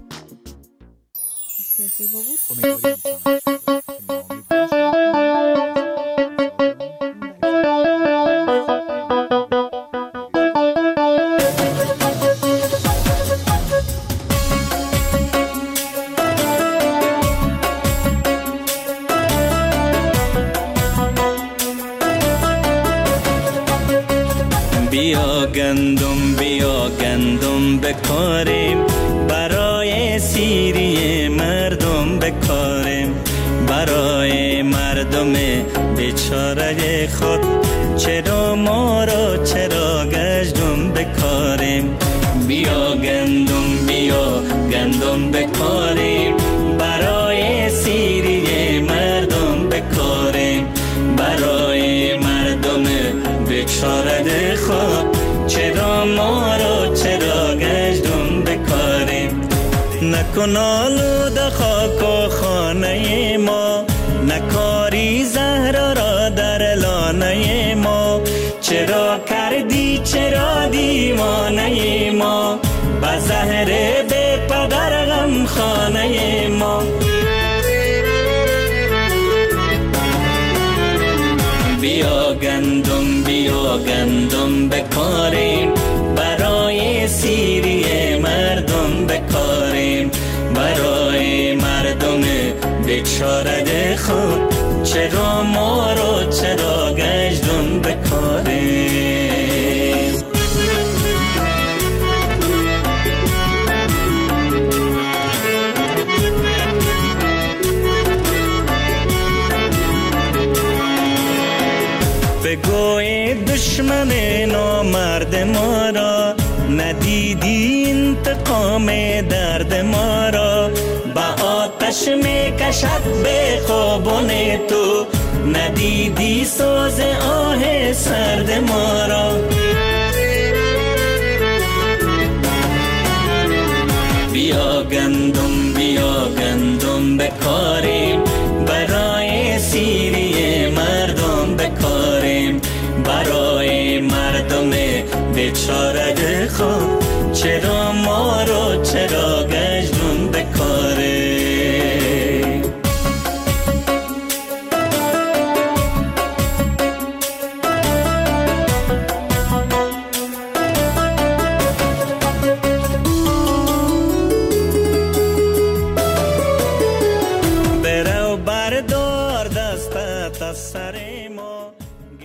گندم بیا گندم بکاریم، برای سیری مردم بکاریم، برای مردم بیچاره خود چرا ما را چرا گشتم بکاریم. بیا گندم بیا گندم بکاریم، برای کنالود خاک و خانه ما، نکاری زهر را در لانه ما. چرا کردی چرا دیوانه ما، با زهر بی پدر غم خانه ما. بیا گندم بیا گندم بکاریم، برای سیری مردم بکاریم، برای مردم بیچاره خود. چرا ما رو چرا گشتم بکاریم. بگوی دشمن نامرد ما را، ندیدی انتقام درد ما را. با آتش می کشد به خوابان تو، ندیدی سوز آه سرد ما را. بیا گندم بیا گندم بکاریم، برای سیری مردم بکاریم، برای مردم بیچاره خود. چرا